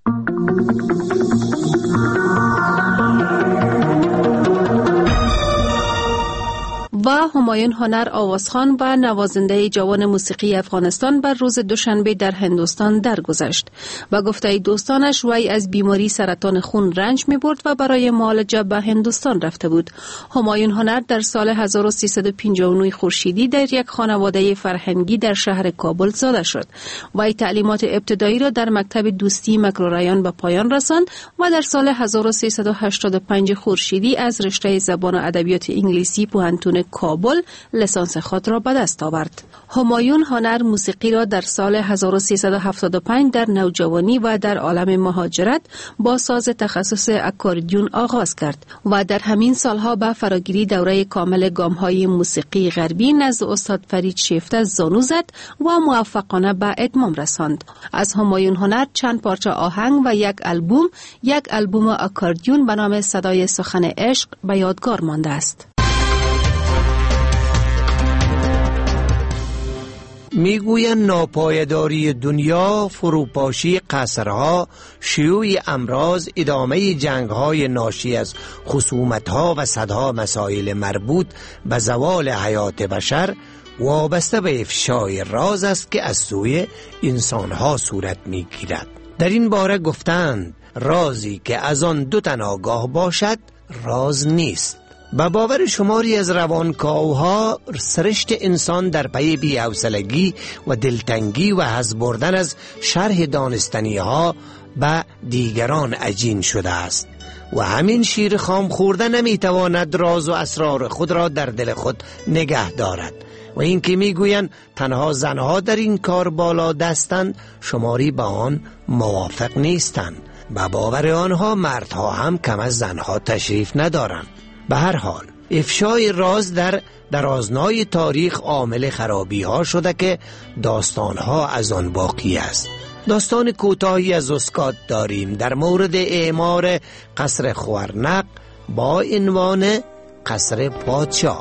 و همایون هنر آوازخوان و نوازنده جوان موسیقی افغانستان بر روز دوشنبه در هندوستان درگذشت. و گفته دوستانش وی از بیماری سرطان خون رنج می برد و برای معالجه به هندوستان رفته بود. همایون هنر در سال 1359 خورشیدی در یک خانواده فرهنگی در شهر کابل زاده شد. وی تعلیمات ابتدایی را در مکتب دوستی مکروریان به پایان رساند و در سال 1385 خورشیدی از رشته زبان و ادبیات انگلیسی پوهنتون کابل لیسانس خود را به دست آورد. همایون هنر موسیقی را در سال 1375 در نوجوانی و در عالم مهاجرت با ساز تخصص اکوردیون آغاز کرد و در همین سالها به فراگیری دوره کامل گام‌های موسیقی غربی نزد استاد فرید شیفته زانو زد و موفقانه به اتمام رساند. از همایون هنر چند پارچه آهنگ و یک البوم اکوردیون به نام صدای سخن عشق به یادگار مانده است. میگویند ناپایداری دنیا، فروپاشی قصرها، شیوع امراض، ادامه جنگ‌های ناشی از خصومت‌ها و صدها مسائل مربوط به زوال حیات بشر وابسته به افشای راز است که از سوی انسان‌ها صورت می‌گیرد. در این باره گفتند رازی که از آن 2 تن آگاه باشد راز نیست. به باور شماری از روانکاوها سرشت انسان در پی بی‌حوصلگی و دلتنگی و حظ بردن از شرح دانستنی ها به دیگران عجین شده است و همین شیر خام خورده نمیتواند راز و اسرار خود را در دل خود نگه دارد و این که میگویند تنها زنها در این کار بالا دستند شماری به آن موافق نیستند. به باور آنها مردها هم کم از زنها تشریف ندارند. به هر حال افشای راز در درازنای تاریخ عامل خرابی ها شده که داستان ها از آن باقی است. داستان کوتاهی از اسکات داریم در مورد اعمار قصر خوارنق با عنوان قصر پادشاه.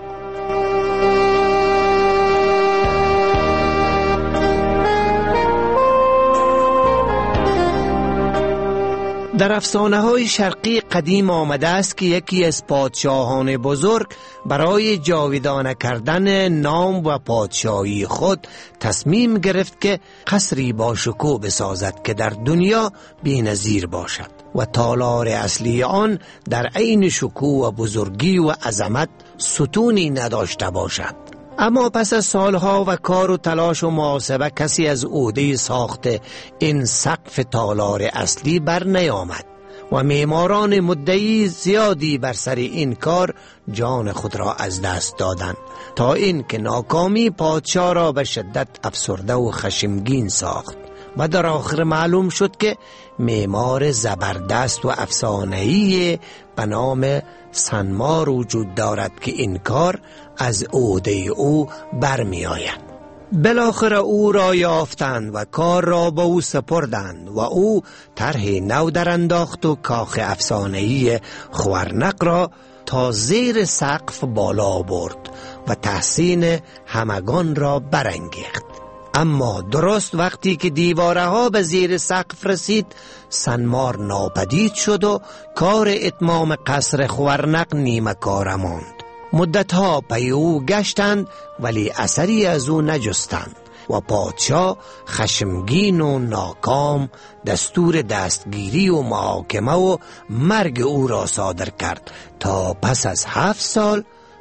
در افسانه های شرقی قدیم آمده است که یکی از پادشاهان بزرگ برای جاودانه کردن نام و پادشاهی خود تصمیم گرفت که قصری با شکوه بسازد که در دنیا بی‌نظیر باشد و تالار اصلی آن در عین شکوه و بزرگی و عظمت ستونی نداشته باشد. اما پس از سالها و کار و تلاش و محاسبه کسی از عهده ساخت این سقف تالار اصلی بر نیامد و معماران مدعی زیادی بر سر این کار جان خود را از دست دادند تا این که ناکامی پادشاه را به شدت افسرده و خشمگین ساخت و در آخر معلوم شد که معمار زبردست و افسانه‌ای به نام سنمار وجود دارد که این کار از عهده او برمی آید. بالاخره او را یافتند و کار را به او سپردند و او طرح نو در انداخت و کاخ افسانه‌ای خوارنق را تا زیر سقف بالا برد و تحسین همگان را برانگیخت. اما درست وقتی که دیواره ها به زیر سقف رسید، سنمار ناپدید شد و کار اتمام قصر خوارنق نیمه کار ماند. مدتها پی او گشتند ولی اثری از او نجستند و پادشاه خشمگین و ناکام دستور دستگیری و محاکمه و مرگ او را صادر کرد تا پس از 7 سال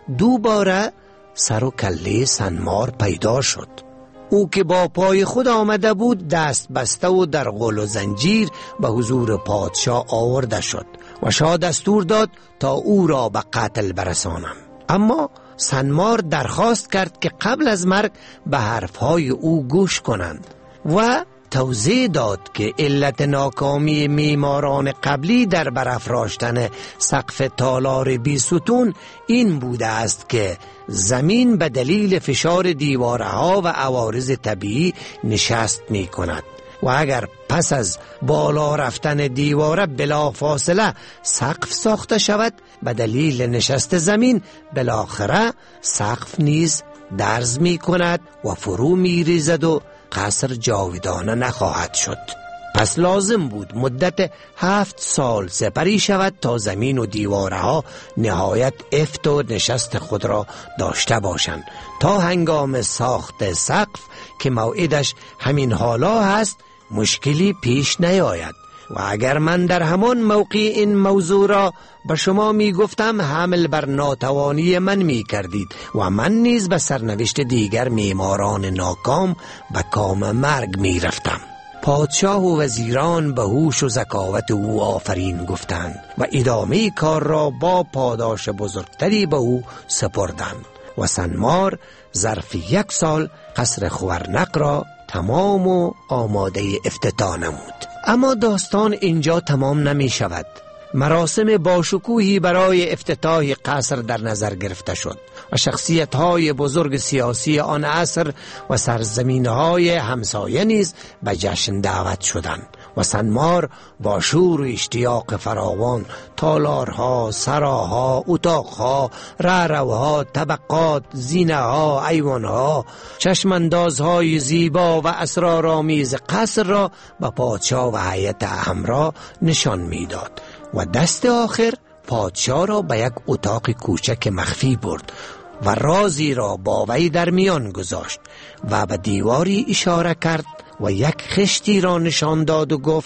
دوباره سر و کله سنمار پیدا شد. او که با پای خود آمده بود دست بسته و در غل و زنجیر به حضور پادشاه آورده شد و شاه دستور داد تا او را به قتل برسانم. اما سنمار درخواست کرد که قبل از مرگ به حرفهای او گوش کنند و توضیح داد که علت ناکامی معماران قبلی در برافراشتن سقف تالار 20 ستون این بوده است که زمین به دلیل فشار دیوارها و عوارض طبیعی نشست می کند و اگر پس از بالا رفتن دیواره بلا فاصله سقف ساخته شود، به دلیل نشست زمین بالاخره سقف نیز درز می کند و فرو می ریزد و قصر جاودانه نخواهد شد. پس لازم بود مدت 7 سال سپری شود تا زمین و دیوارها نهایت افت و نشست خود را داشته باشند تا هنگام ساخت سقف که موعدش همین حالا هست مشکلی پیش نیاید. و اگر من در همان موقع این موضوع را به شما می گفتم حمل بر ناتوانی من می کردید و من نیز به سرنوشت دیگر معماران ناکام به کام مرگ می رفتم. پادشاه و وزیران به هوش و ذکاوت او آفرین گفتند و ادامه کار را با پاداش بزرگتری به او سپردند و سنمار ظرف 1 سال قصر خوارنق را تمام و آماده افتتاح نمود. اما داستان اینجا تمام نمی شود. مراسم باشکوهی برای افتتاح قصر در نظر گرفته شد و شخصیت‌های بزرگ سیاسی آن عصر و سرزمین‌های همسایه نیز به جشن دعوت شدند و سنمار با شور و اشتیاق فراوان تالارها، سراها، اتاقها، رهروها، طبقات، زینه‌ها، ایوانها، چشماندازهای زیبا و اسرارآمیز قصر را به پادشاه و هیئت همراه نشان می‌داد و دست آخر پادشاه را به یک اتاق کوچک مخفی برد و رازی را با وی در میان گذاشت و به دیواری اشاره کرد و یک خشتی را نشان داد و گفت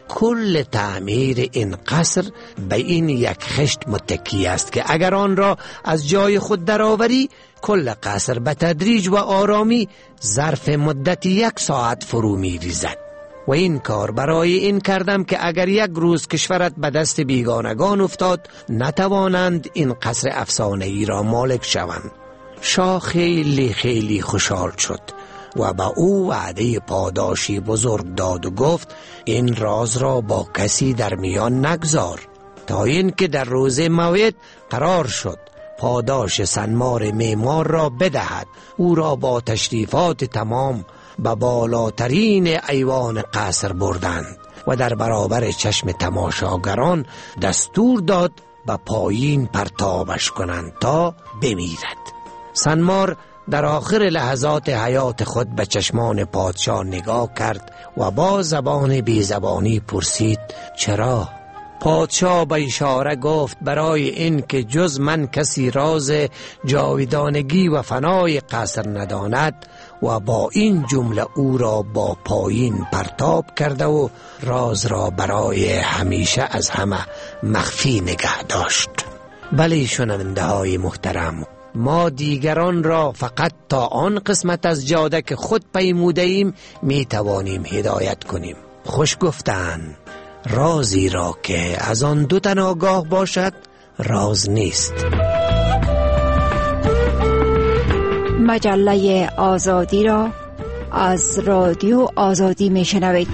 کل تعمیر این قصر به این یک خشت متکی است که اگر آن را از جای خود درآوری کل قصر به تدریج و آرامی ظرف مدت 1 ساعت فرو می ریزد. و این کار برای این کردم که اگر 1 روز کشورت به دست بیگانگان افتاد نتوانند این قصر افسانه‌ای را مالک شوند. شاه خیلی خیلی خوشحال شد و با او وعده پاداشی بزرگ داد و گفت این راز را با کسی در میان نگذار تا اینکه در روز موعد قرار شد پاداش سنمار معمار را بدهد. او را با تشریفات تمام به بالاترین ایوان قصر بردند و در برابر چشم تماشاگران دستور داد به پایین پرتابش کنند تا بمیرد. سنمار در آخر لحظات حیات خود به چشمان پادشاه نگاه کرد و با زبان بیزبانی پرسید چرا؟ پادشاه به اشاره گفت برای این که جز من کسی راز جاودانگی و فنای قصر نداند و با این جمله او را با پایین پرتاب کرده و راز را برای همیشه از همه مخفی نگه داشت. بله شنونده های محترم، ما دیگران را فقط تا آن قسمت از جاده که خود پیموده ایم می توانیم هدایت کنیم. خوش گفتن رازی را که از آن 2 تن آگاه باشد راز نیست. مجله آزادی را از رادیو آزادی میشنوید.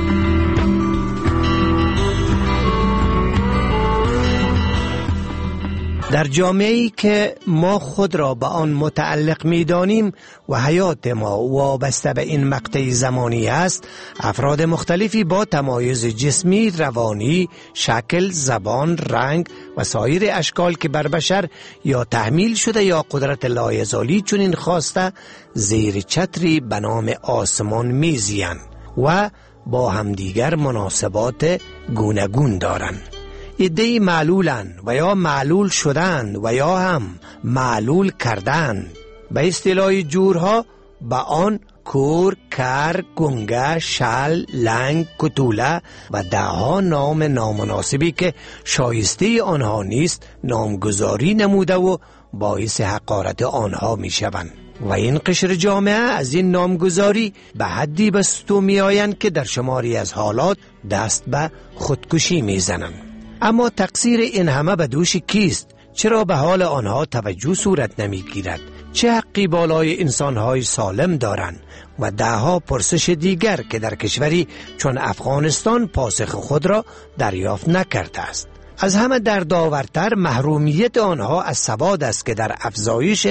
در جامعه‌ای که ما خود را به آن متعلق می‌دانیم و حیات ما وابسته به این مقطع زمانی است، افراد مختلفی با تمایز جسمی، روانی، شکل، زبان، رنگ و سایر اشکال که بر بشر یا تحمیل شده یا قدرت لایزالی چنین خواسته زیر چتری به نام آسمان میزیند و با همدیگر مناسبات گوناگون دارند. عده‌ای معلولند و یا معلول شدند و یا هم معلول کردند. به اصطلاح جورها به آن کور، کر، گنگه، شل، لنگ، کتوله و دهها نام نامناسبی که شایسته آنها نیست نامگذاری نموده و باعث حقارت آنها می شوند. و این قشر جامعه از این نامگذاری به حدی به سطو می آیند که در شماری از حالات دست به خودکشی می زنند. اما تقصیر این همه به دوش کیست؟ چرا به حال آنها توجه صورت نمی گیرد؟ چه حقی بالای انسانهای سالم دارند؟ و دهها پرسش دیگر که در کشوری چون افغانستان پاسخ خود را دریافت نکرده است. از همه دردآورتر محرومیت آنها از سواد است که در افزایش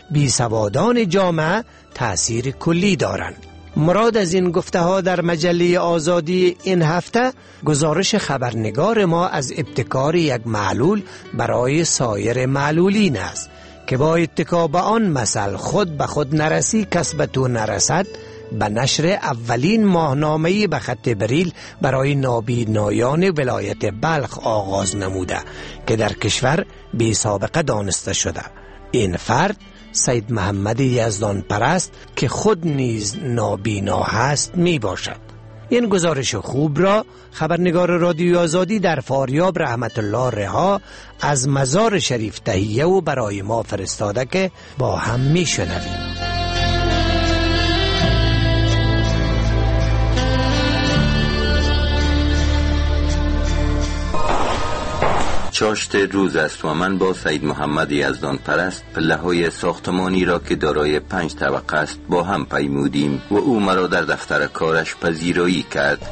بیسوادان جامعه تأثیر کلی دارند. مراد از این گفته ها در مجله آزادی این هفته گزارش خبرنگار ما از ابتکار یک معلول برای سایر معلولین است که با اتکا به آن مثل خود به خود نرسی کس به تو نرسد به نشر اولین ماهنامه‌ای به خط بریل برای نابینایان ولایت بلخ آغاز نموده که در کشور بی سابقه دانسته شده. این فرد سید محمد یزدان پرست که خود نیز نابینا هست می باشد. این گزارش خوب را خبرنگار رادیو آزادی در فاریاب رحمت الله رها از مزار شریف تهیه و برای ما فرستاده که با هم می شنویم. چاشت روز است و من با سید محمد یزدان پرست پله‌های ساختمانی را که دارای 5 طبقه است با هم پیمودیم و او مرا در دفتر کارش پذیرایی کرد.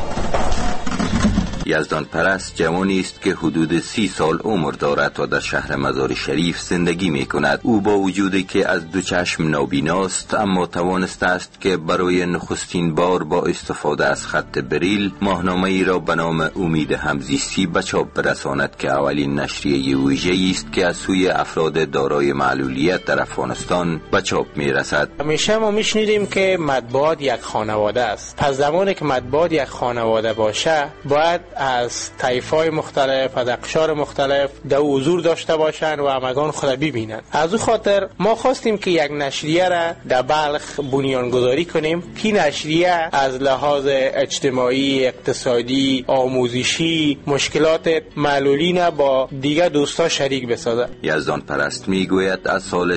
یزدان پرست جوانی است که حدود 30 سال عمر دارد و در شهر مزار شریف زندگی می کند. او با وجودی که از دو چشم نابیناست اما توانسته است که برای نخستین بار با استفاده از خط بریل ماهنامه ای را به نام امید همزیستی به چاپ برساند که اولین نشریه ویژه‌ای است که از سوی افراد دارای معلولیت در افغانستان به چاپ می رسد. همیشه ما میشنیدیم که مطبوعات یک خانواده است. پس زمانی که مطبوعات یک خانواده باشه باید از طایف‌های مختلف از اقشار مختلف در حضور داشته باشند و همگان خود ببینند. از او خاطر ما خواستیم که یک نشریه را در بلخ بنیانگذاری کنیم که نشریه از لحاظ اجتماعی، اقتصادی، آموزشی مشکلات معلولین با دیگر دوستا شریک بسازد. یزدان پرست میگوید از سال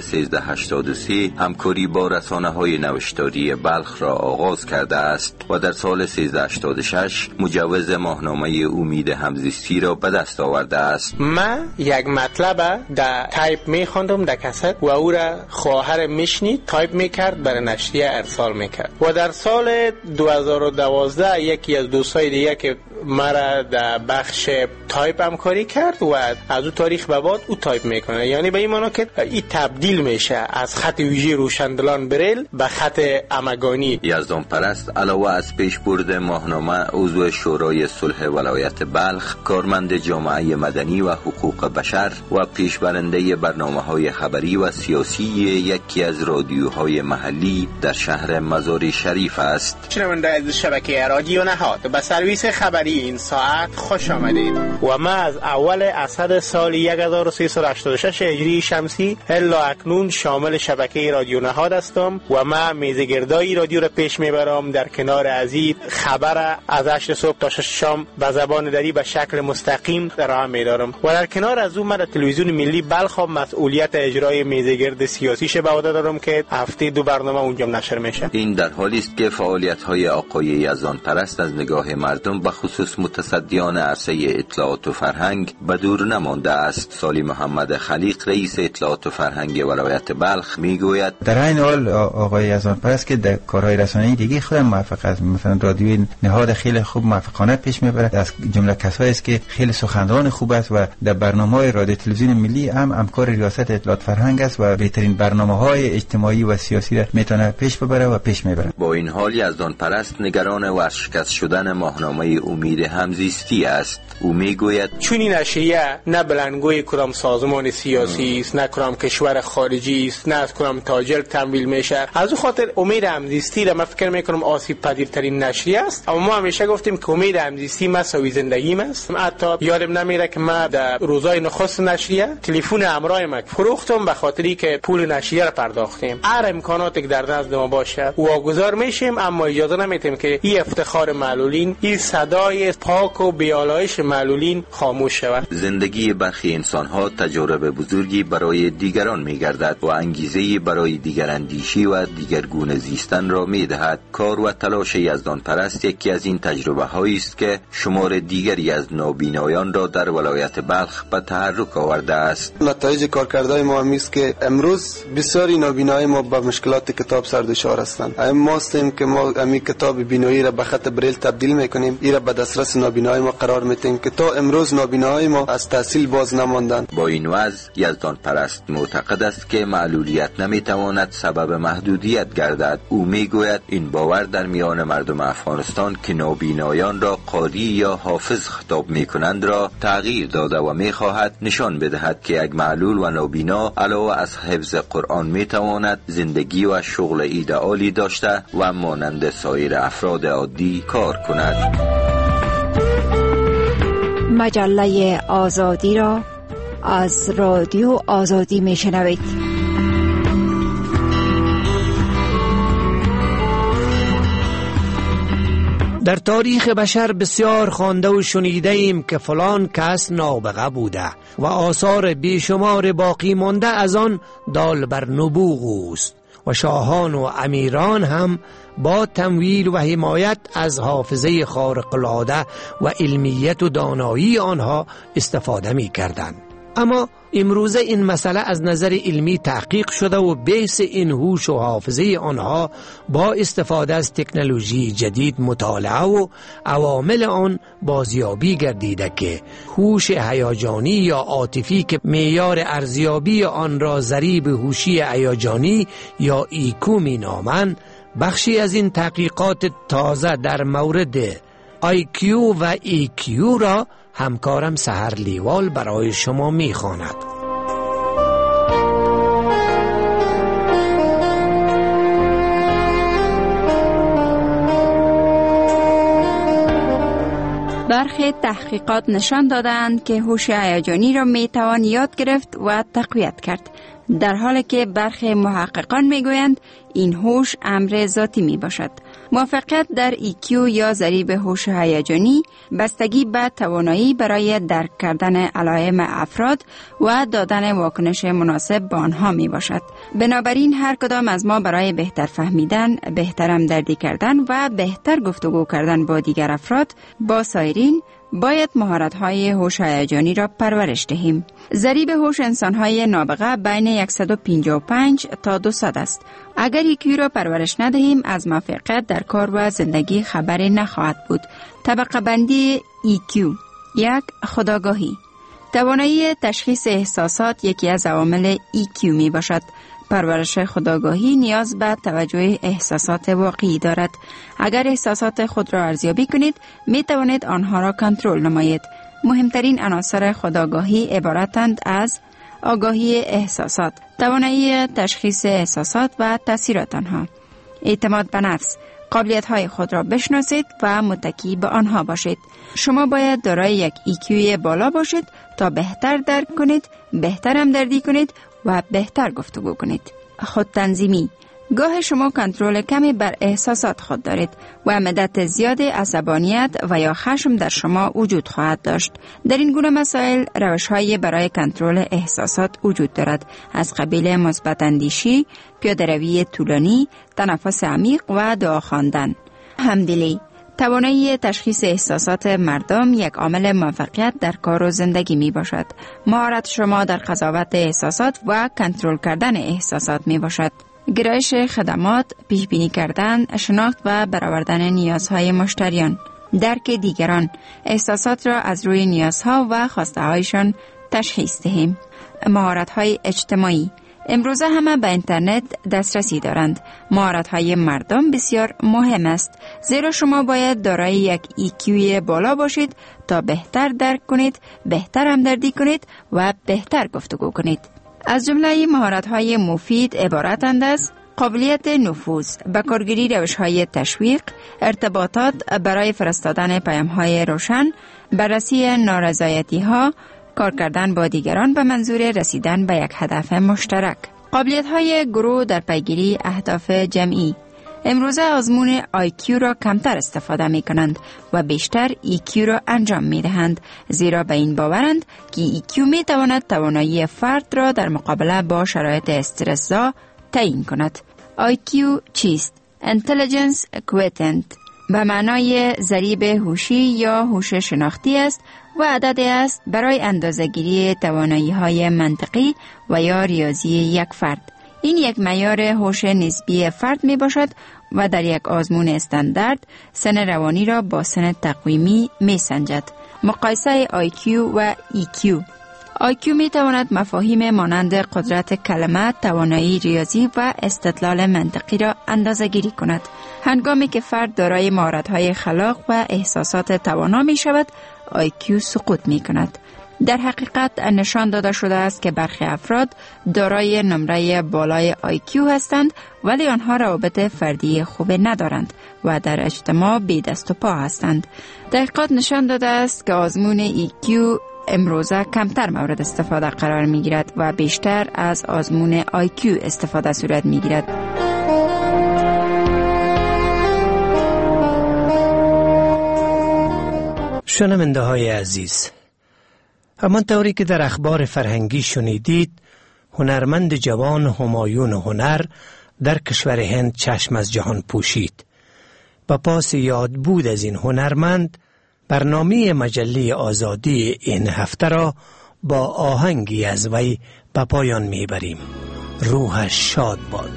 1383 همکاری با رسانه‌های نوشتاری بلخ را آغاز کرده است و در سال 1386 مجوز ماهنامه امید همزیستی را به دست آورده است. من یک مطلب در تایپ میخواندم در کست و او را خواهر میشنید تایپ میکرد برای نشریه ارسال میکرد و در سال 2012 یکی از دوستای دیگه که مرا در بخش تایپ همکاری کرد و از او تاریخ به بعد او تایپ میکنه، یعنی به این معنی که این تبدیل میشه از خط ویژه روشندلان بریل به خط همگانی. یزدان پرست علاوه از پیشبرد ماهنامه عضو شورای صلح ولایت بلخ، کارمند جامعه مدنی و حقوق بشر و پیشبرنده برنامه‌های خبری و سیاسی یکی از رادیوهای محلی در شهر مزار شریف است. شنونده از شبکه رادیو نهاد به سرویس خبری این ساعت خوش آمدید و ما از اول اسد سال 1386 هجری شمسی الا اکنون شامل شبکه رادیو نهاد هستم و ما میزگردایی رادیو را پیش میبرم در کنار عزیز خبر از 8 صبح تا 6 شام به و زبان دری به شکل مستقیم ارائه می‌دارم و در کنار از اون من در تلویزیون ملی بلخ مسئولیت اجرای میزگرد سیاسیش به عهده دارم که هفته 2 برنامه اونجا نشر میشه. این در حالی است که فعالیت‌های آقای یزدان پرست از نگاه مردم به خصوص متصدیان عرصه اطلاعات و فرهنگ به دور نمانده است. سالی محمد خلیق رئیس اطلاعات و فرهنگ ولایت بلخ میگوید در این حال آقای یزدان پرست که در کارهای رسانه‌ای دیگه خودم موفق است، مثلا رادیوی نهاد خیلی خوب موفقانه پیش میبره، از جمله کسایی است که خیلی سخنران خوب است و در برنامه‌های رادیو تلویزیون ملی هم همکار ریاست اطلاعات فرهنگ است و بهترین برنامه‌های اجتماعی و سیاسی را میتونه پیش ببره و پیش میبره. با این حال یزدان پرست نگران ورشکست شدن ماهنامه امید همزیستی است. او میگوید چون این نشریه نه بلندگوی کدام سازمان سیاسی است، نه کدام کشور خارجی است، نه از کدام تاجر تمویل میشه، از اون خاطر امید همزیستی را من فکر میکنم آسیب پذیرترین نشریه است. اما ما همیشه گفتیم که امید همزیستی مساوی زندگیم است. حتی یادم نمیره که ما در روزای نخست نشریه تلفن همراه ما فروختم به خاطری که پول نشریه را پرداختیم. هر امکاناتی که در نزد ما باشه واگذار میشیم، اما اجازه نمیدیم که این افتخار معلولین، این صدای پاک و بیالایش معلولین خاموش شود. زندگی برخی انسان‌ها تجربه بزرگی برای دیگران می‌گردد و انگیزه‌ای برای دیگراندیشی و دیگرگونه زیستن را می‌دهد. کار و تلاش یزدان پرست یکی از این تجربه‌هایی است که شمار دیگری از نابینایان را در ولایت بلخ به تحرک آورده است. نتایج کارکردهای ما است که امروز بسیاری نابینای ما به مشکلات کتاب سردشار هستند. ما هستیم که ما همین کتاب بینایی را به خط بریل تبدیل می‌کنیم، این را به دسترس نابینای ما قرار می‌دیم که تا امروز نابینای ما از تحصیل باز نماندند. با این وضع یزدان پرست معتقد است که معلولیت نمیتواند سبب محدودیت گردد. او میگوید این باور در میان مردم افغانستان که نابینایان را قاری یا حافظ خطاب میکنند را تغییر داده و میخواهد نشان بدهد که یک معلول و نابینا علاوه از حفظ قرآن میتواند زندگی و شغل ایدئالی داشته و مانند سایر افراد عادی کار کند. مجله آزادی را از رادیو آزادی میشنوید. در تاریخ بشر بسیار خوانده و شنیده ایم که فلان کس نابغه بوده و آثار بیشمار باقی مانده از آن دال بر نبوغ است و شاهان و امیران هم با تمویل و حمایت از حافظه خارق العاده و علمیت و دانایی آنها استفاده می کردند. اما امروزه این مسئله از نظر علمی تحقیق شده و بیس این هوش و حافظه آنها با استفاده از تکنولوژی جدید مطالعه و عوامل آن بازیابی گردیده که هوش هیجانی یا عاطفی که معیار ارزیابی آن را ضریب هوشی هیجانی یا ایکو می نامند، بخشی از این تحقیقات تازه در مورد IQ و EQ را همکارم سحر لیوال برای شما می‌خواند. برخی تحقیقات نشان دادند که هوش هیجانی را میتوان یاد گرفت و تقویت کرد، در حالی که برخی محققان میگویند این هوش امر ذاتی می باشد. موفقیت در EQ یا ضریب هوش هیجانی بستگی به توانایی برای درک کردن علائم افراد و دادن واکنش مناسب به آنها می باشد. بنابراین هر کدام از ما برای بهتر فهمیدن، بهتر همدردی کردن و بهتر گفتگو کردن با دیگر افراد، با سایرین، باید مهارت‌های هوش هیجانی را پرورش دهیم. ضریب هوش انسان‌های نابغه بین 155 تا 200 است. اگر EQ را پرورش ندهیم از موفقیت در کار و زندگی خبری نخواهد بود. طبقه بندی EQ. 1. خودآگاهی. توانایی تشخیص احساسات یکی از عوامل EQ می باشد. پرورش خودآگاهی نیاز به توجه احساسات واقعی دارد. اگر احساسات خود را ارزیابی کنید، می توانید آنها را کنترل نمایید. مهمترین عناصر خودآگاهی عبارتند از آگاهی احساسات، توانایی تشخیص احساسات و تاثیرات آنها، اعتماد به نفس، قابلیت‌های خود را بشناسید و متکی به آنها باشید. شما باید دارای یک EQ بالا باشید تا بهتر درک کنید، بهتر همدردی کنید و بهتر گفتگو کنید. خودتنظیمی، گاه شما کنترل کمی بر احساسات خود دارید و مدت زیاد عصبانیت و یا خشم در شما وجود خواهد داشت. در این گونه مسائل روش‌هایی برای کنترل احساسات وجود دارد، از قبیل مثبت اندیشی، پیاده‌روی طولانی، تنفس عمیق و دعا خواندن. همدلی. توانایی تشخیص احساسات مردم یک عامل موفقیت در کار و زندگی می باشد. مهارت شما در قضاوت احساسات و کنترل کردن احساسات می باشد. گرایش خدمات، پیش بینی کردن، شناخت و برآوردن نیازهای مشتریان، درک دیگران، احساسات را از روی نیازها و خواسته هایشان تشخیص دهیم. مهارت‌های اجتماعی. امروزه همه به اینترنت دسترسی دارند. مهارت‌های مردم بسیار مهم است، زیرا شما باید دارای یک EQ بالا باشید تا بهتر درک کنید، بهتر همدردی کنید و بهتر گفتگو کنید. از جمله مهارت‌های مفید عبارتند از قابلیت نفوذ، به کارگیری روش‌های تشویق، ارتباطات برای فرستادن پیام‌های روشن، بررسی نارضایتی‌ها، کار کردن با دیگران به منظور رسیدن به یک هدف مشترک. قابلیت‌های گروه در پیگیری اهداف جمعی. امروزه آزمون IQ را کمتر استفاده می کنند و بیشتر EQ را انجام می دهند، زیرا به این باورند که EQ می تواند توانایی فرد را در مقابله با شرایط استرس‌زا تعیین کند. IQ چیست؟ Intelligence Quotient به معنای ضریب هوشی یا هوش شناختی است و عددی است برای اندازه‌گیری توانایی‌های منطقی و یا ریاضی یک فرد. این یک معیار هوش نسبی فرد می باشد و در یک آزمون استاندارد سن روانی را با سن تقویمی می سنجد. مقایسه IQ و EQ. IQ می تواند مفاهیم مانند قدرت کلمه، توانایی ریاضی و استدلال منطقی را اندازه گیری کند. هنگامی که فرد دارای مهارت‌های خلاق و احساسات توانا می شود، IQ سقوط می کند. در حقیقت نشان داده شده است که برخی افراد دارای نمره بالای IQ هستند ولی آنها روابط فردی خوب ندارند و در اجتماع بی دست و پا هستند. تحقیقات نشان داده است که آزمون EQ امروزه کمتر مورد استفاده قرار می گیرد و بیشتر از آزمون IQ استفاده صورت می گیرد. شنونده های عزیز، همانطوری که در اخبار فرهنگی شنیدید، هنرمند جوان همایون هنر در کشور هند چشم از جهان پوشید. با پاس یاد بود از این هنرمند، برنامه مجله آزادی این هفته را با آهنگی از وی به پایان میبریم. روحش شاد باد.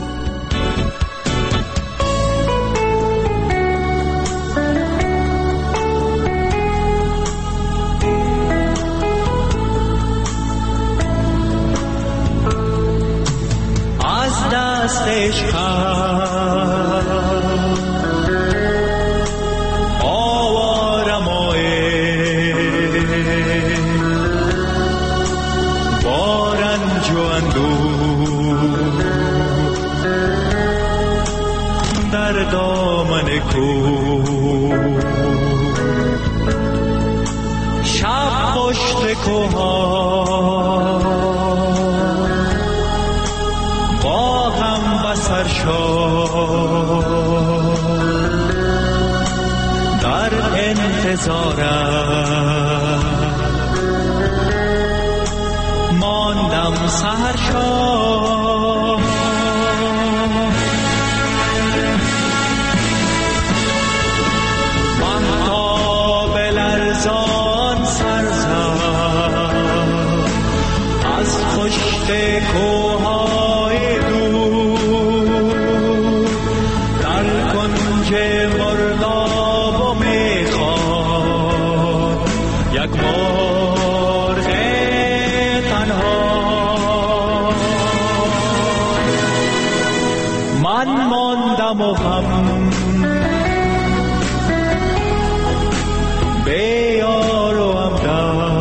از دستش دامن کو شب پشت کوها با غم بسر شد در انتظارم ماندم سحر شد کوهای دور در کنج مرداب و میخواد یک مرغ تنها. من ماندم و هم به یار و همدم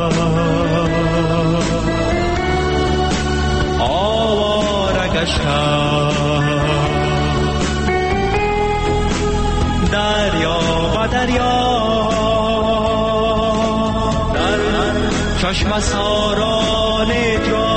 دریا و دریا در چشم ساران جان